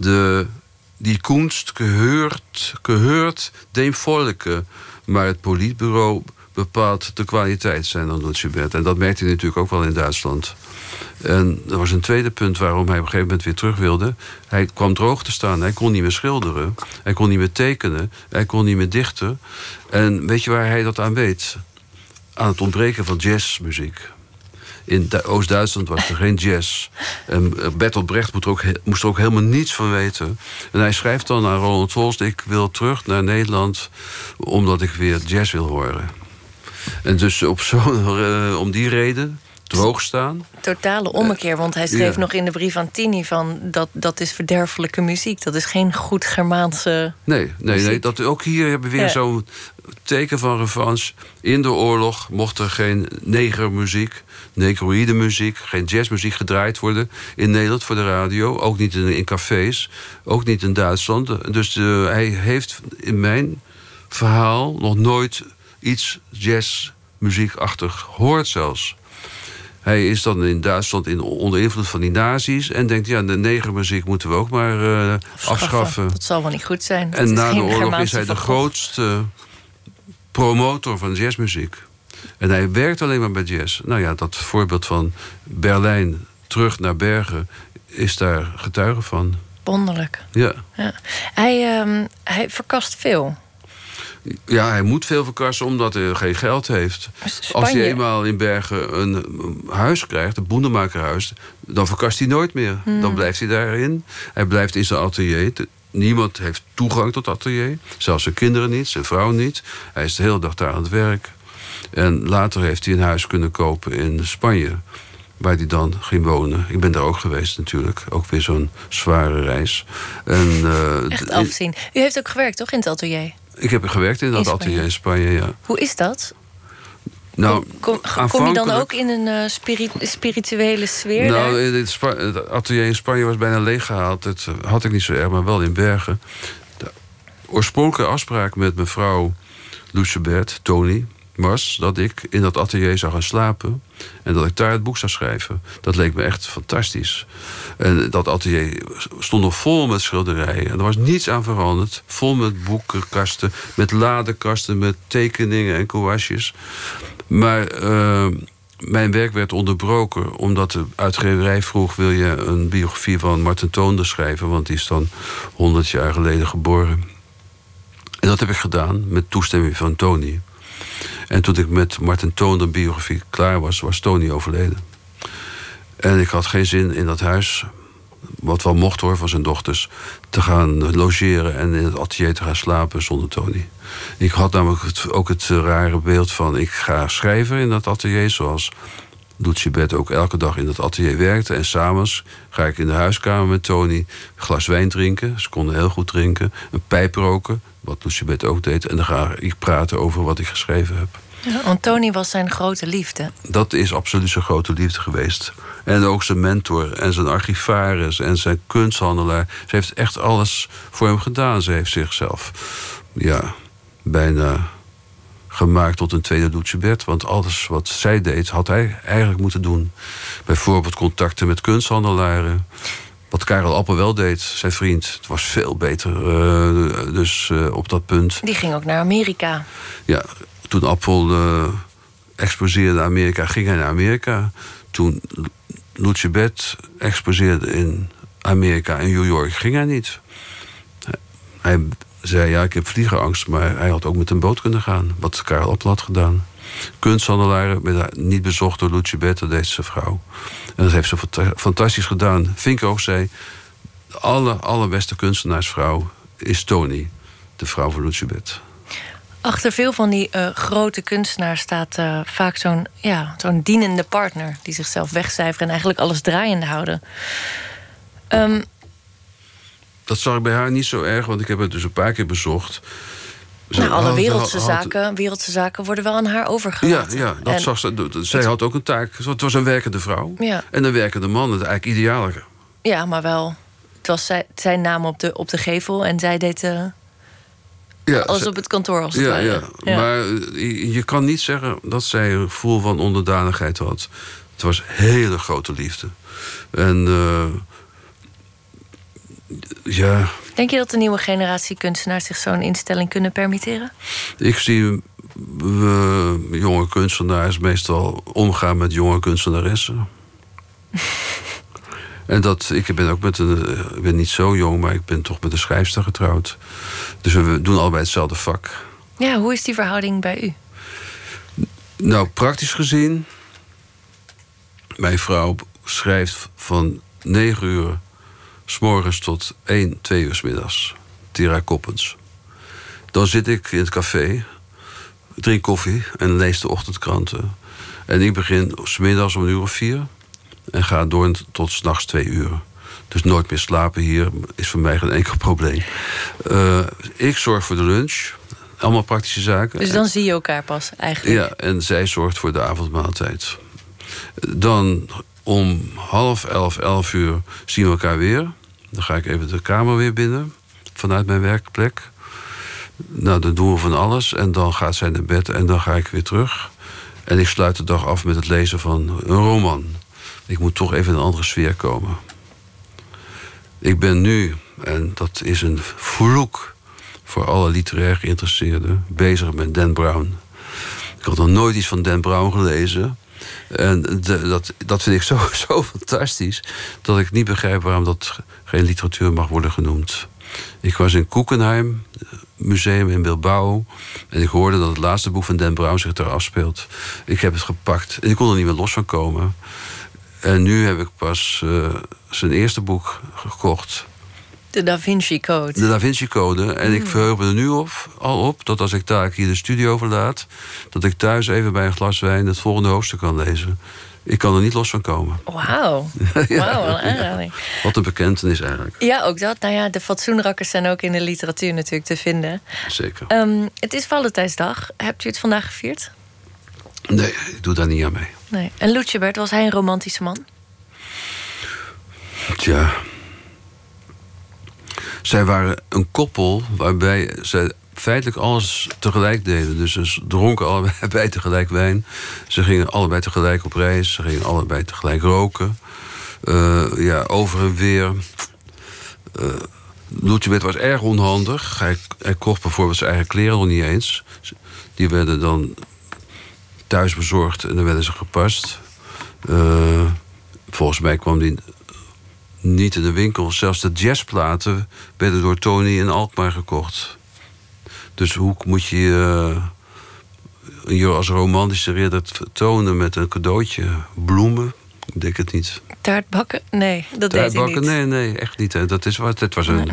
[SPEAKER 3] Die Kunst gehört dem Volke. Maar het politbureau bepaalt de kwaliteit, zijn dan Lucebert. En dat merkte hij natuurlijk ook wel in Duitsland. En er was een tweede punt waarom hij op een gegeven moment weer terug wilde. Hij kwam droog te staan. Hij kon niet meer schilderen. Hij kon niet meer tekenen. Hij kon niet meer dichten. En weet je waar hij dat aan weet? Aan het ontbreken van jazzmuziek. In Oost-Duitsland was er geen jazz. En Bertolt Brecht moest er ook helemaal niets van weten. En hij schrijft dan aan Roland Holst... ik wil terug naar Nederland omdat ik weer jazz wil horen. En dus om die reden... droog staan.
[SPEAKER 2] Totale ommekeer, want hij schreef nog in de brief aan Tini van dat is verderfelijke muziek. Dat is geen goed Germaanse
[SPEAKER 3] Nee. Ook hier hebben we weer zo'n teken van revanche. In de oorlog mocht er geen negermuziek, negroïde muziek, geen jazzmuziek gedraaid worden in Nederland voor de radio. Ook niet in cafés, ook niet in Duitsland. Dus hij heeft in mijn verhaal nog nooit iets jazzmuziekachtig gehoord zelfs. Hij is dan in Duitsland onder invloed van die nazi's... en denkt, de negermuziek moeten we ook maar afschaffen.
[SPEAKER 2] Dat zal wel niet goed zijn.
[SPEAKER 3] En na de oorlog is hij de grootste promotor van jazzmuziek. En hij werkt alleen maar bij jazz. Nou ja, dat voorbeeld van Berlijn terug naar Bergen... is daar getuige van.
[SPEAKER 2] Wonderlijk.
[SPEAKER 3] Ja.
[SPEAKER 2] Hij verkast veel.
[SPEAKER 3] Ja, hij moet veel verkassen omdat hij geen geld heeft.
[SPEAKER 2] Spanje.
[SPEAKER 3] Als hij eenmaal in Bergen een huis krijgt, een boendemakerhuis... dan verkast hij nooit meer. Dan blijft hij daarin. Hij blijft in zijn atelier. Niemand heeft toegang tot het atelier. Zelfs zijn kinderen niet, zijn vrouw niet. Hij is de hele dag daar aan het werk. En later heeft hij een huis kunnen kopen in Spanje... waar hij dan ging wonen. Ik ben daar ook geweest natuurlijk. Ook weer zo'n zware reis.
[SPEAKER 2] Echt afzien. U heeft ook gewerkt, toch, in het atelier?
[SPEAKER 3] Ik heb gewerkt in dat atelier in Spanje, ja.
[SPEAKER 2] Hoe is dat?
[SPEAKER 3] Nou,
[SPEAKER 2] kom je dan ook in een spirituele sfeer?
[SPEAKER 3] Nou, het atelier in Spanje was bijna leeggehaald. Dat had ik niet zo erg, maar wel in Bergen. De oorspronkelijke afspraak met mevrouw Lucebert, Tony... was dat ik in dat atelier zou gaan slapen... en dat ik daar het boek zou schrijven. Dat leek me echt fantastisch. En dat atelier stond nog vol met schilderijen. En er was niets aan veranderd. Vol met boekenkasten, met ladekasten... met tekeningen en kouasjes. Maar mijn werk werd onderbroken... omdat de uitgeverij vroeg... wil je een biografie van Marten Toonder schrijven... want die is dan 100 jaar geleden geboren. En dat heb ik gedaan met toestemming van Tony... En toen ik met Martin Toon de biografie klaar was Tony overleden. En ik had geen zin in dat huis, wat wel mocht hoor, van zijn dochters, te gaan logeren en in het atelier te gaan slapen zonder Tony. Ik had namelijk ook het rare beeld van, ik ga schrijven in dat atelier, zoals Lucebert ook elke dag in dat atelier werkte. En 's avonds ga ik in de huiskamer met Tony een glas wijn drinken. Ze konden heel goed drinken. Een pijp roken, wat Lucebert ook deed. En dan ga ik praten over wat ik geschreven heb.
[SPEAKER 2] Ja, want Tony was zijn grote liefde.
[SPEAKER 3] Dat is absoluut zijn grote liefde geweest. En ook zijn mentor en zijn archivaris en zijn kunsthandelaar. Ze heeft echt alles voor hem gedaan. Ze heeft zichzelf bijna gemaakt tot een tweede Lucebert. Want alles wat zij deed, had hij eigenlijk moeten doen. Bijvoorbeeld contacten met kunsthandelaren. Wat Karel Appel wel deed, zijn vriend. Het was veel beter op dat punt.
[SPEAKER 2] Die ging ook naar Amerika.
[SPEAKER 3] Ja, toen Appel exposeerde in Amerika, ging hij naar Amerika. Toen Lucebert exposeerde in Amerika en New York, ging hij niet. Hij zei, ik heb vliegerangst, maar hij had ook met een boot kunnen gaan. Wat Karel Appel had gedaan. Kunsthandelaren werden niet bezocht door Lucebert, dat deed zijn vrouw. En dat heeft ze fantastisch gedaan. Vinko zei, de allerbeste kunstenaarsvrouw is Tony, de vrouw van Lucebert.
[SPEAKER 2] Achter veel van die grote kunstenaars staat vaak zo'n dienende partner die zichzelf wegcijferen en eigenlijk alles draaiende houden.
[SPEAKER 3] Dat zag ik bij haar niet zo erg, want ik heb het dus een paar keer bezocht.
[SPEAKER 2] Alle wereldse zaken worden wel aan haar overgelaten.
[SPEAKER 3] Ja, dat zag ze. Zij had ook een taak. Het was een werkende vrouw.
[SPEAKER 2] Ja.
[SPEAKER 3] En een werkende man, het eigenlijk ideale.
[SPEAKER 2] Ja, maar wel. Het was zijn naam op de gevel en zij deed alles op het kantoor als het ware.
[SPEAKER 3] Ja. Maar je kan niet zeggen dat zij een gevoel van onderdanigheid had. Het was hele grote liefde. En
[SPEAKER 2] Denk je dat de nieuwe generatie kunstenaars zich zo'n instelling kunnen permitteren? Ik
[SPEAKER 3] zie jonge kunstenaars meestal omgaan met jonge kunstenaressen. En ik ben niet zo jong, maar ik ben toch met een schrijfster getrouwd. Dus we doen allebei hetzelfde vak.
[SPEAKER 2] Ja, hoe is die verhouding bij u?
[SPEAKER 3] Nou, praktisch gezien, mijn vrouw schrijft van 9 uur 's morgens tot 1, 2 uur 's middags. Tira Koppens. Dan zit ik in het café, drink koffie en lees de ochtendkranten. En ik begin 's middags om 1:04 en ga door tot 's nachts 2 uur. Dus nooit meer slapen hier is voor mij geen enkel probleem. Ik zorg voor de lunch. Allemaal praktische zaken.
[SPEAKER 2] Dus dan zie je elkaar pas eigenlijk?
[SPEAKER 3] Ja, en zij zorgt voor de avondmaaltijd. Dan om 10:30, 11 uur zien we elkaar weer. Dan ga ik even de kamer weer binnen, vanuit mijn werkplek. Nou, dan doen we van alles. En dan gaat zij naar bed en dan ga ik weer terug. En ik sluit de dag af met het lezen van een roman. Ik moet toch even in een andere sfeer komen. Ik ben nu, en dat is een vloek voor alle literair geïnteresseerden, bezig met Dan Brown. Ik had nog nooit iets van Dan Brown gelezen. En dat vind ik zo fantastisch, dat ik niet begrijp waarom dat geen literatuur mag worden genoemd. Ik was in Guggenheim Museum in Bilbao en ik hoorde dat het laatste boek van Dan Brown zich daar afspeelt. Ik heb het gepakt en ik kon er niet meer los van komen. En nu heb ik pas zijn eerste boek gekocht.
[SPEAKER 2] De Da Vinci Code.
[SPEAKER 3] De Da Vinci Code. En ik verheug me er nu al op dat als ik daar hier de studio verlaat, dat ik thuis even bij een glas wijn het volgende hoofdstuk kan lezen. Ik kan er niet los van komen.
[SPEAKER 2] Wauw. Wauw, een aanrader.
[SPEAKER 3] Wat een bekentenis eigenlijk.
[SPEAKER 2] Ja, ook dat. Nou ja, de fatsoenrakkers zijn ook in de literatuur natuurlijk te vinden.
[SPEAKER 3] Zeker.
[SPEAKER 2] Het is Valentijnsdag. Hebt u het vandaag gevierd?
[SPEAKER 3] Nee, ik doe daar niet aan mee.
[SPEAKER 2] Nee. En Lucebert, was hij een romantische man?
[SPEAKER 3] Tja. Zij waren een koppel waarbij zij feitelijk alles tegelijk deden. Dus ze dronken allebei tegelijk wijn. Ze gingen allebei tegelijk op reis. Ze gingen allebei tegelijk roken. Over en weer. Lucebert was erg onhandig. Hij kocht bijvoorbeeld zijn eigen kleren nog niet eens. Die werden dan thuis bezorgd en dan werden ze gepast. Volgens mij kwam die niet in de winkel. Zelfs de jazzplaten werden door Tony in Alkmaar gekocht. Dus hoe moet je als romantische ridder tonen met een cadeautje, bloemen. Ik denk het niet.
[SPEAKER 2] Taartbakken? Nee, dat deed hij niet.
[SPEAKER 3] Nee, echt niet. Dat is wat. Het was een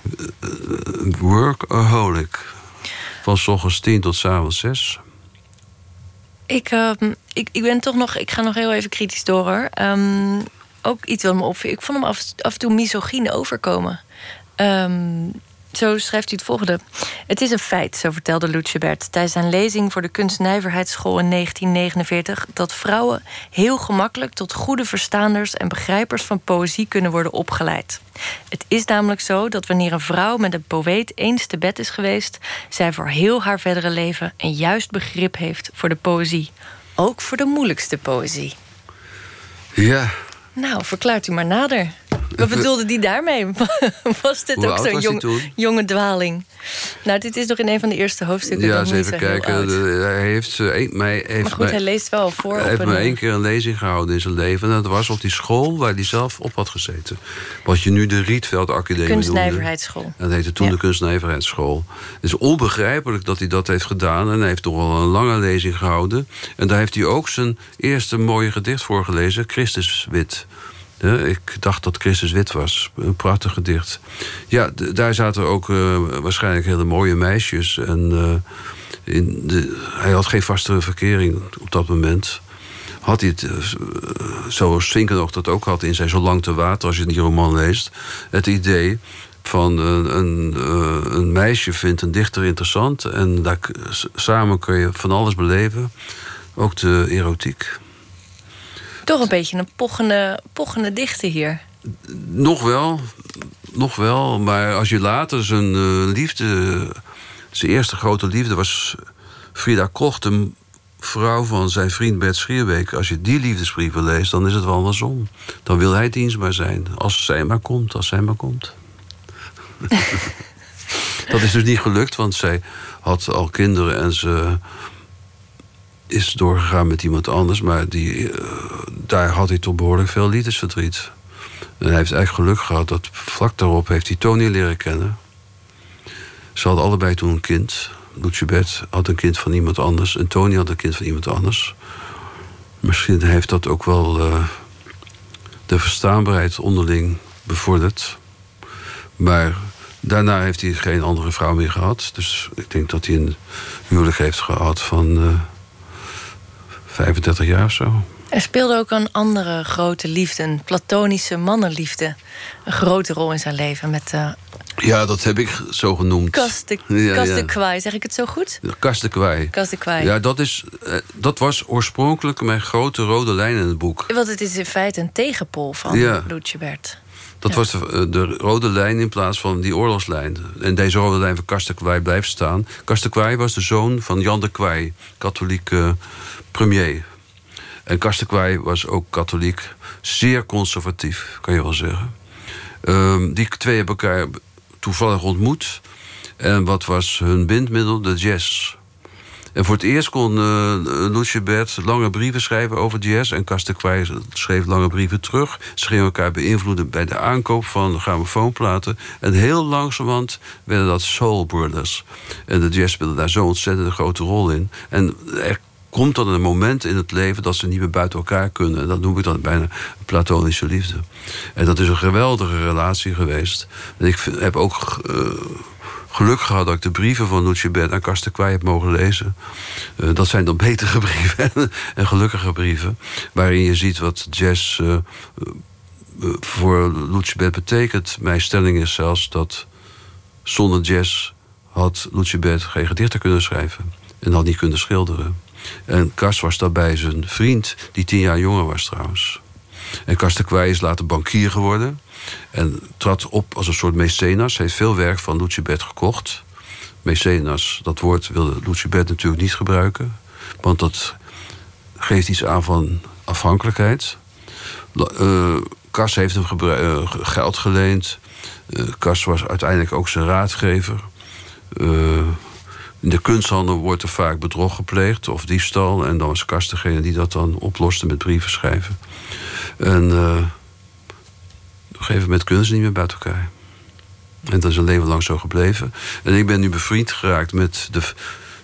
[SPEAKER 3] workaholic. Van 's ochtends 10 tot 's avonds 6.
[SPEAKER 2] Ik ben toch nog... Ik ga nog heel even kritisch door, hoor. Ook iets wat me opviel. Ik vond hem af en toe misogyn overkomen. Zo schrijft u het volgende. Het is een feit, zo vertelde Lucebert tijdens zijn lezing voor de Kunstnijverheidsschool in 1949... dat vrouwen heel gemakkelijk tot goede verstaanders en begrijpers van poëzie kunnen worden opgeleid. Het is namelijk zo dat wanneer een vrouw met een poëet eens te bed is geweest, zij voor heel haar verdere leven een juist begrip heeft voor de poëzie. Ook voor de moeilijkste poëzie.
[SPEAKER 3] Ja.
[SPEAKER 2] Nou, verklaart u maar nader. Wat bedoelde die daarmee? Was dit ook zo'n jonge dwaling? Nou, dit is nog in een van de eerste hoofdstukken.
[SPEAKER 3] Ja, eens even kijken. Hij heeft
[SPEAKER 2] maar goed, hij leest wel voor.
[SPEAKER 3] Hij heeft maar 1 keer een lezing gehouden in zijn leven. En dat was op die school waar hij zelf op had gezeten. Wat je nu de Rietveld Academie noemde.
[SPEAKER 2] Kunstnijverheidsschool.
[SPEAKER 3] En dat heette toen de Kunstnijverheidsschool. Het is onbegrijpelijk dat hij dat heeft gedaan. En hij heeft toch wel een lange lezing gehouden. En daar heeft hij ook zijn eerste mooie gedicht voorgelezen. Christus Wit. Ik dacht dat Christus wit was. Een prachtig gedicht. Ja, daar zaten ook waarschijnlijk hele mooie meisjes. En hij had geen vaste verkering op dat moment. Had hij het, zoals Swinkenoog dat ook had in zijn Zo lang te water, als je die roman leest, het idee van een meisje vindt een dichter interessant en daar samen kun je van alles beleven. Ook de erotiek.
[SPEAKER 2] Toch een beetje een pochende dichter hier.
[SPEAKER 3] Nog wel. Maar als je later zijn zijn eerste grote liefde was Frida Koch, de vrouw van zijn vriend Bert Schierbeek. Als je die liefdesbrieven leest, dan is het wel andersom. Dan wil hij dienstbaar zijn. Als zij maar komt. Dat is dus niet gelukt, want zij had al kinderen en ze is doorgegaan met iemand anders, maar daar had hij toch behoorlijk veel liefdesverdriet. En hij heeft eigenlijk geluk gehad dat vlak daarop heeft hij Tony leren kennen. Ze hadden allebei toen een kind. Lucebert had een kind van iemand anders en Tony had een kind van iemand anders. Misschien heeft dat ook wel de verstaanbaarheid onderling bevorderd. Maar daarna heeft hij geen andere vrouw meer gehad. Dus ik denk dat hij een huwelijk heeft gehad van 35 jaar of zo.
[SPEAKER 2] Er speelde ook een andere grote liefde, een platonische mannenliefde, een grote rol in zijn leven met
[SPEAKER 3] ja, dat heb ik zo genoemd.
[SPEAKER 2] Cas de Quay, zeg ik het zo goed?
[SPEAKER 3] Cas de Quay. Ja, dat was oorspronkelijk mijn grote rode lijn in het boek.
[SPEAKER 2] Want het is in feite een tegenpool van Lucebert.
[SPEAKER 3] Dat was de rode lijn in plaats van die oorlogslijn. En deze rode lijn van Cas de Quay blijft staan. Cas de Quay was de zoon van Jan de Quay, katholieke premier. En Cas de Quay was ook katholiek, zeer conservatief, kan je wel zeggen. Die twee hebben elkaar toevallig ontmoet. En wat was hun bindmiddel? De jazz. En voor het eerst kon Lucebert lange brieven schrijven over jazz. En Cas de Quay schreef lange brieven terug. Ze gingen elkaar beïnvloeden bij de aankoop van grammofoonplaten. En heel langzamerhand werden dat Soul Brothers. En de jazz speelde daar zo ontzettend een grote rol in. En er komt dan een moment in het leven dat ze niet meer buiten elkaar kunnen. En dat noem ik dan bijna platonische liefde. En dat is een geweldige relatie geweest. En ik heb ook geluk gehad dat ik de brieven van Lucebert aan Cas de Quay heb mogen lezen. Dat zijn dan betere brieven en gelukkige brieven. Waarin je ziet wat jazz voor Lucebert betekent. Mijn stelling is zelfs dat zonder jazz had Lucebert geen gedichten kunnen schrijven. En had niet kunnen schilderen. En Cas was daarbij zijn vriend, die 10 jaar jonger was trouwens. En Cas de Quay is later bankier geworden. En trad op als een soort mecenas. Hij heeft veel werk van Lucebert gekocht. Mecenas, dat woord wilde Lucebert natuurlijk niet gebruiken. Want dat geeft iets aan van afhankelijkheid. Cas heeft hem geld geleend. Cas was uiteindelijk ook zijn raadgever. In de kunsthandel wordt er vaak bedrog gepleegd of diefstal. En dan was Cas degene die dat dan oploste met brieven schrijven. En op een gegeven moment kunnen ze niet meer buiten elkaar. En dat is een leven lang zo gebleven. En ik ben nu bevriend geraakt met de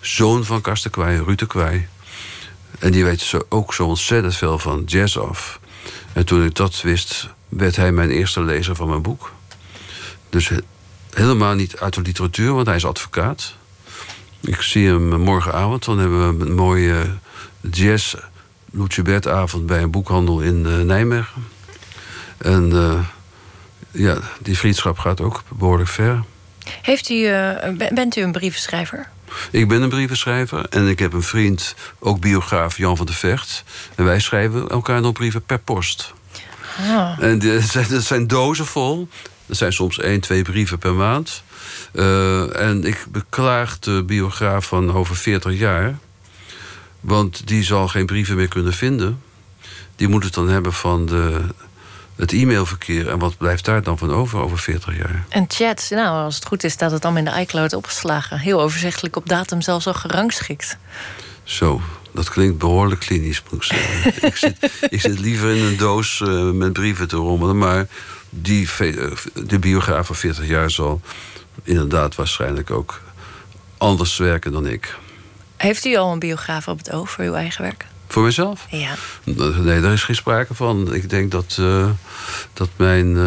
[SPEAKER 3] zoon van Kas de Kwij, Ruud de Kwij. En die weet ook zo ontzettend veel van jazz af. En toen ik dat wist, werd hij mijn eerste lezer van mijn boek. Dus helemaal niet uit de literatuur, want hij is advocaat. Ik zie hem morgenavond, dan hebben we een mooie jazz Lucebert-avond bij een boekhandel in Nijmegen. En die vriendschap gaat ook behoorlijk ver.
[SPEAKER 2] Bent u een brievenschrijver?
[SPEAKER 3] Ik ben een brievenschrijver en ik heb een vriend, ook biograaf, Jan van der Vecht. En wij schrijven elkaar nog brieven per post.
[SPEAKER 2] Oh.
[SPEAKER 3] En dat zijn dozen vol. Er zijn soms 1, 2 brieven per maand. En ik beklaag de biograaf van over 40 jaar. Want die zal geen brieven meer kunnen vinden. Die moet het dan hebben van het e-mailverkeer. En wat blijft daar dan van over 40 jaar?
[SPEAKER 2] En chats, nou, als het goed is, staat het allemaal in de iCloud opgeslagen. Heel overzichtelijk op datum, zelfs al gerangschikt.
[SPEAKER 3] Zo, dat klinkt behoorlijk klinisch, moet ik zeggen. ik zit liever in een doos met brieven te rommelen. Maar de biograaf van 40 jaar zal inderdaad waarschijnlijk ook anders werken dan ik.
[SPEAKER 2] Heeft u al een biograaf op het oog voor uw eigen werk?
[SPEAKER 3] Voor mezelf?
[SPEAKER 2] Ja.
[SPEAKER 3] Nee, daar is geen sprake van. Ik denk dat mijn...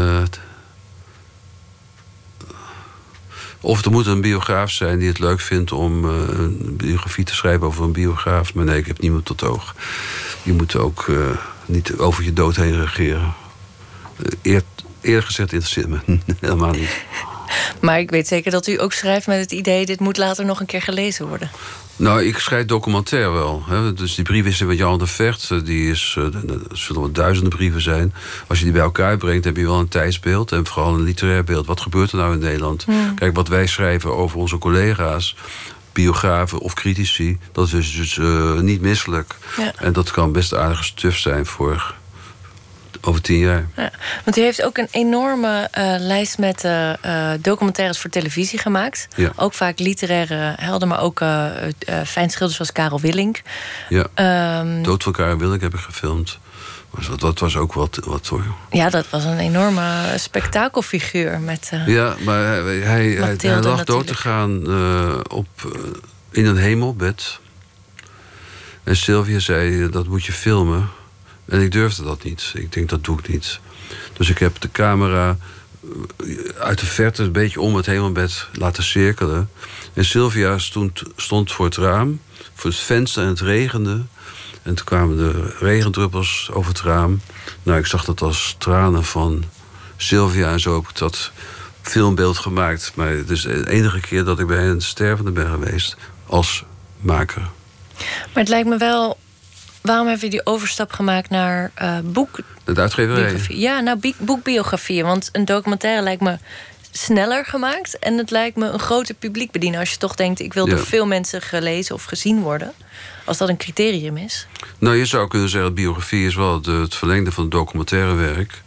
[SPEAKER 3] of er moet een biograaf zijn die het leuk vindt om een biografie te schrijven over een biograaf. Maar nee, ik heb niemand tot oog. Je moet ook niet over je dood heen regeren. Eerlijk gezegd interesseert me helemaal niet.
[SPEAKER 2] Maar ik weet zeker dat u ook schrijft met het idee, dit moet later nog een keer gelezen worden.
[SPEAKER 3] Nou, ik schrijf documentair wel. Hè. Dus die briefwisseling met Jan de Vecht, er zullen wel duizenden brieven zijn. Als je die bij elkaar brengt, heb je wel een tijdsbeeld en vooral een literair beeld. Wat gebeurt er nou in Nederland? Kijk, wat wij schrijven over onze collega's, biografen of critici, dat is dus niet misselijk. Ja. En dat kan best aardige stuf zijn voor over 10 jaar. Ja,
[SPEAKER 2] want u heeft ook een enorme lijst met documentaires voor televisie gemaakt. Ja. Ook vaak literaire helden, maar ook fijnschilders zoals Karel Willink.
[SPEAKER 3] Ja, Dood van Karel Willink heb ik gefilmd. Dat was ook wat hoor.
[SPEAKER 2] Ja, dat was een enorme spektakelfiguur.
[SPEAKER 3] Ja, maar hij lag dood te gaan in een hemelbed. En Sylvia zei, dat moet je filmen. En ik durfde dat niet. Ik denk, dat doe ik niet. Dus ik heb de camera uit de verte een beetje om het hemelbed laten cirkelen. En Sylvia stond voor het raam, voor het venster en het regende. En toen kwamen de regendruppels over het raam. Nou, ik zag dat als tranen van Sylvia en zo heb ik dat filmbeeld gemaakt. Maar het is de enige keer dat ik bij een stervende ben geweest als maker. Maar
[SPEAKER 2] het lijkt me wel... Waarom hebben we die overstap gemaakt naar boek?
[SPEAKER 3] De uitgeverij.
[SPEAKER 2] Ja, nou, boekbiografieën. Want een documentaire lijkt me sneller gemaakt. En het lijkt me een groter publiek bedienen. Als je toch denkt, ik wil door veel mensen gelezen of gezien worden. Als dat een criterium is.
[SPEAKER 3] Nou, je zou kunnen zeggen, biografie is wel het verlengde van het documentaire werk.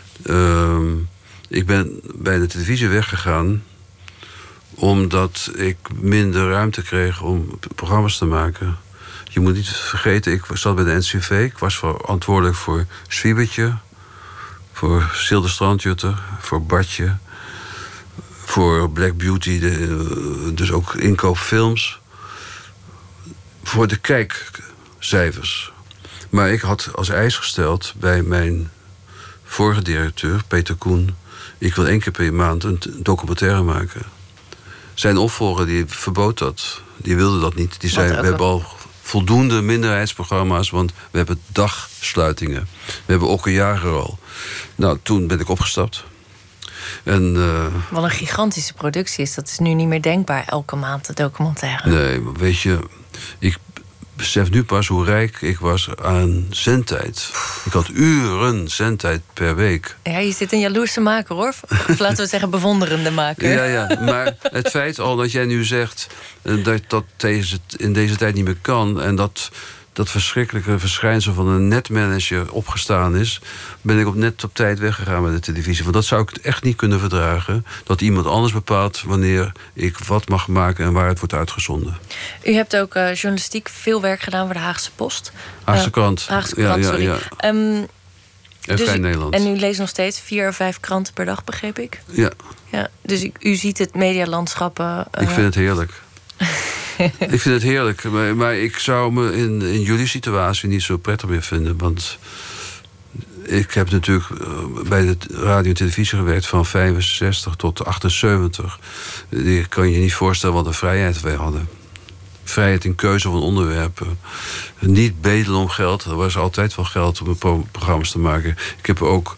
[SPEAKER 3] Ik ben bij de televisie weggegaan omdat ik minder ruimte kreeg om programma's te maken. Je moet niet vergeten, ik zat bij de NCV. Ik was verantwoordelijk voor Zwiebertje, voor Silde Strandjutter, voor Bartje, voor Black Beauty, dus ook inkoopfilms, voor de kijkcijfers. Maar ik had als eis gesteld bij mijn vorige directeur, Peter Koen, ik wil 1 keer per maand een documentaire maken. Zijn opvolger die verbood dat. Die wilde dat niet. Die zei, we hebben al voldoende minderheidsprogramma's, want we hebben dagsluitingen. We hebben ook een jager al. Nou, toen ben ik opgestapt. En,
[SPEAKER 2] wat een gigantische productie is. Dat is nu niet meer denkbaar, elke maand de documentaire.
[SPEAKER 3] Nee, maar weet je, ik besef nu pas hoe rijk ik was aan zendtijd. Ik had uren zendtijd per week.
[SPEAKER 2] Ja, je zit een jaloerse maker, hoor. Of laten we zeggen, bewonderende maker.
[SPEAKER 3] Ja, maar het feit al dat jij nu zegt dat in deze tijd niet meer kan, en dat verschrikkelijke verschijnsel van een netmanager opgestaan is, ben ik net op tijd weggegaan met de televisie. Want dat zou ik echt niet kunnen verdragen. Dat iemand anders bepaalt wanneer ik wat mag maken en waar het wordt uitgezonden.
[SPEAKER 2] U hebt ook journalistiek veel werk gedaan voor de Haagse Post.
[SPEAKER 3] Haagse Krant.
[SPEAKER 2] Haagse Krant, sorry. Ja.
[SPEAKER 3] En
[SPEAKER 2] dus
[SPEAKER 3] Vrij Nederland.
[SPEAKER 2] En u leest nog steeds 4 of 5 kranten per dag, begreep ik?
[SPEAKER 3] Ja.
[SPEAKER 2] Dus u ziet het medialandschap...
[SPEAKER 3] ik vind het heerlijk. Ik vind het heerlijk. Maar ik zou me in jullie situatie niet zo prettig meer vinden. Want ik heb natuurlijk bij de radio en televisie gewerkt van 65 tot 78. Je kan je niet voorstellen wat een vrijheid wij hadden. Vrijheid in keuze van onderwerpen. Niet bedelen om geld. Er was altijd wel geld om programma's te maken. Ik heb ook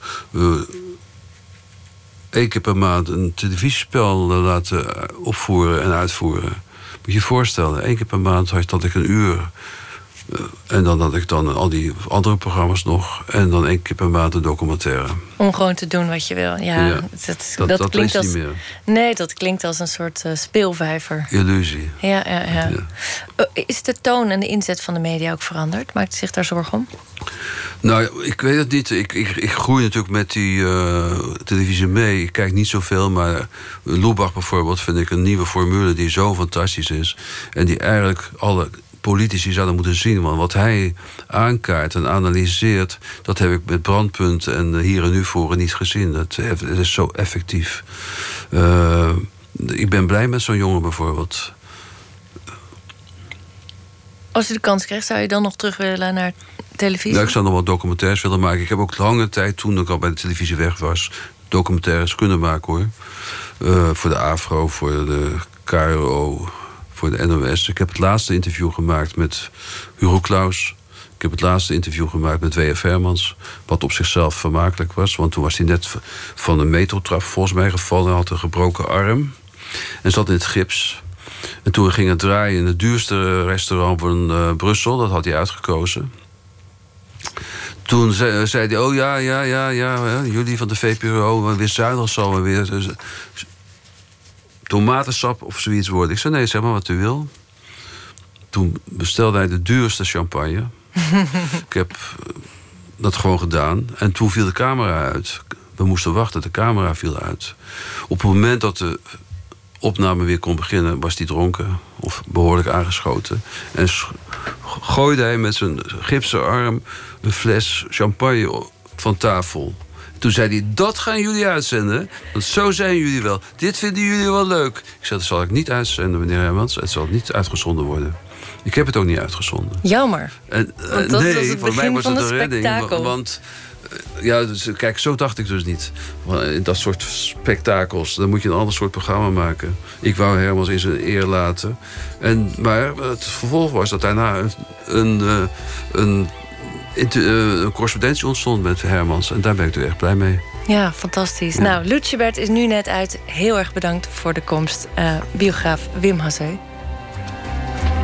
[SPEAKER 3] 1 keer per maand een televisiespel laten opvoeren en uitvoeren. Moet je je voorstellen, 1 keer per maand had ik 1 uur. En dan had ik dan al die andere programma's nog. En dan 1 keer per maand een documentaire.
[SPEAKER 2] Om gewoon te doen wat je wil. Ja, dat klinkt als,
[SPEAKER 3] niet meer.
[SPEAKER 2] Nee, dat klinkt als een soort speelvijver.
[SPEAKER 3] Illusie.
[SPEAKER 2] Ja. Is de toon en de inzet van de media ook veranderd? Maakt u zich daar zorgen om?
[SPEAKER 3] Nou, ik weet het niet. Ik groei natuurlijk met die televisie mee. Ik kijk niet zoveel, maar Lubach bijvoorbeeld vind ik een nieuwe formule die zo fantastisch is. En die eigenlijk alle politici zouden moeten zien. Want wat hij aankaart en analyseert, dat heb ik met Brandpunt en Hier en Nu Voren niet gezien. Het is zo effectief. Ik ben blij met zo'n jongen bijvoorbeeld.
[SPEAKER 2] Als u de kans krijgt, zou je dan nog terug willen naar televisie?
[SPEAKER 3] Nou, ik zou nog wat documentaires willen maken. Ik heb ook lange tijd, toen ik al bij de televisie weg was, documentaires kunnen maken, hoor. Voor de AVRO, voor de KRO, voor de NOS. Ik heb het laatste interview gemaakt met Hugo Claus. Ik heb het laatste interview gemaakt met W.F. Hermans. Wat op zichzelf vermakelijk was. Want toen was hij net van een metrotrap volgens mij gevallen. Hij had een gebroken arm. En zat in het gips. En toen ging het draaien in het duurste restaurant van Brussel. Dat had hij uitgekozen. Toen zei hij, oh ja, jullie van de VPRO, weer zuinig zal we weer tomatensap of zoiets worden. Ik zei, nee, zeg maar wat u wil. Toen bestelde hij de duurste champagne. Ik heb dat gewoon gedaan. En toen viel de camera uit. We moesten wachten, de camera viel uit. Op het moment dat de opname weer kon beginnen, was hij dronken of behoorlijk aangeschoten. En gooide hij met zijn gipsen arm een fles champagne van tafel. Toen zei hij, dat gaan jullie uitzenden. Want zo zijn jullie wel. Dit vinden jullie wel leuk. Ik zei, dat zal ik niet uitzenden, meneer Hermans. Het zal niet uitgezonden worden. Ik heb het ook niet uitgezonden.
[SPEAKER 2] Jammer.
[SPEAKER 3] Nee, voor mij was het een redding. Want dus, kijk, zo dacht ik dus niet. In dat soort spektakels, dan moet je een ander soort programma maken. Ik wou Hermans in zijn eer laten. Maar het vervolg was dat daarna een correspondentie ontstond met Hermans. En daar ben ik er echt blij mee.
[SPEAKER 2] Ja, fantastisch. Ja. Nou, Lutjebert is nu net uit. Heel erg bedankt voor de komst. Biograaf Wim Hassé.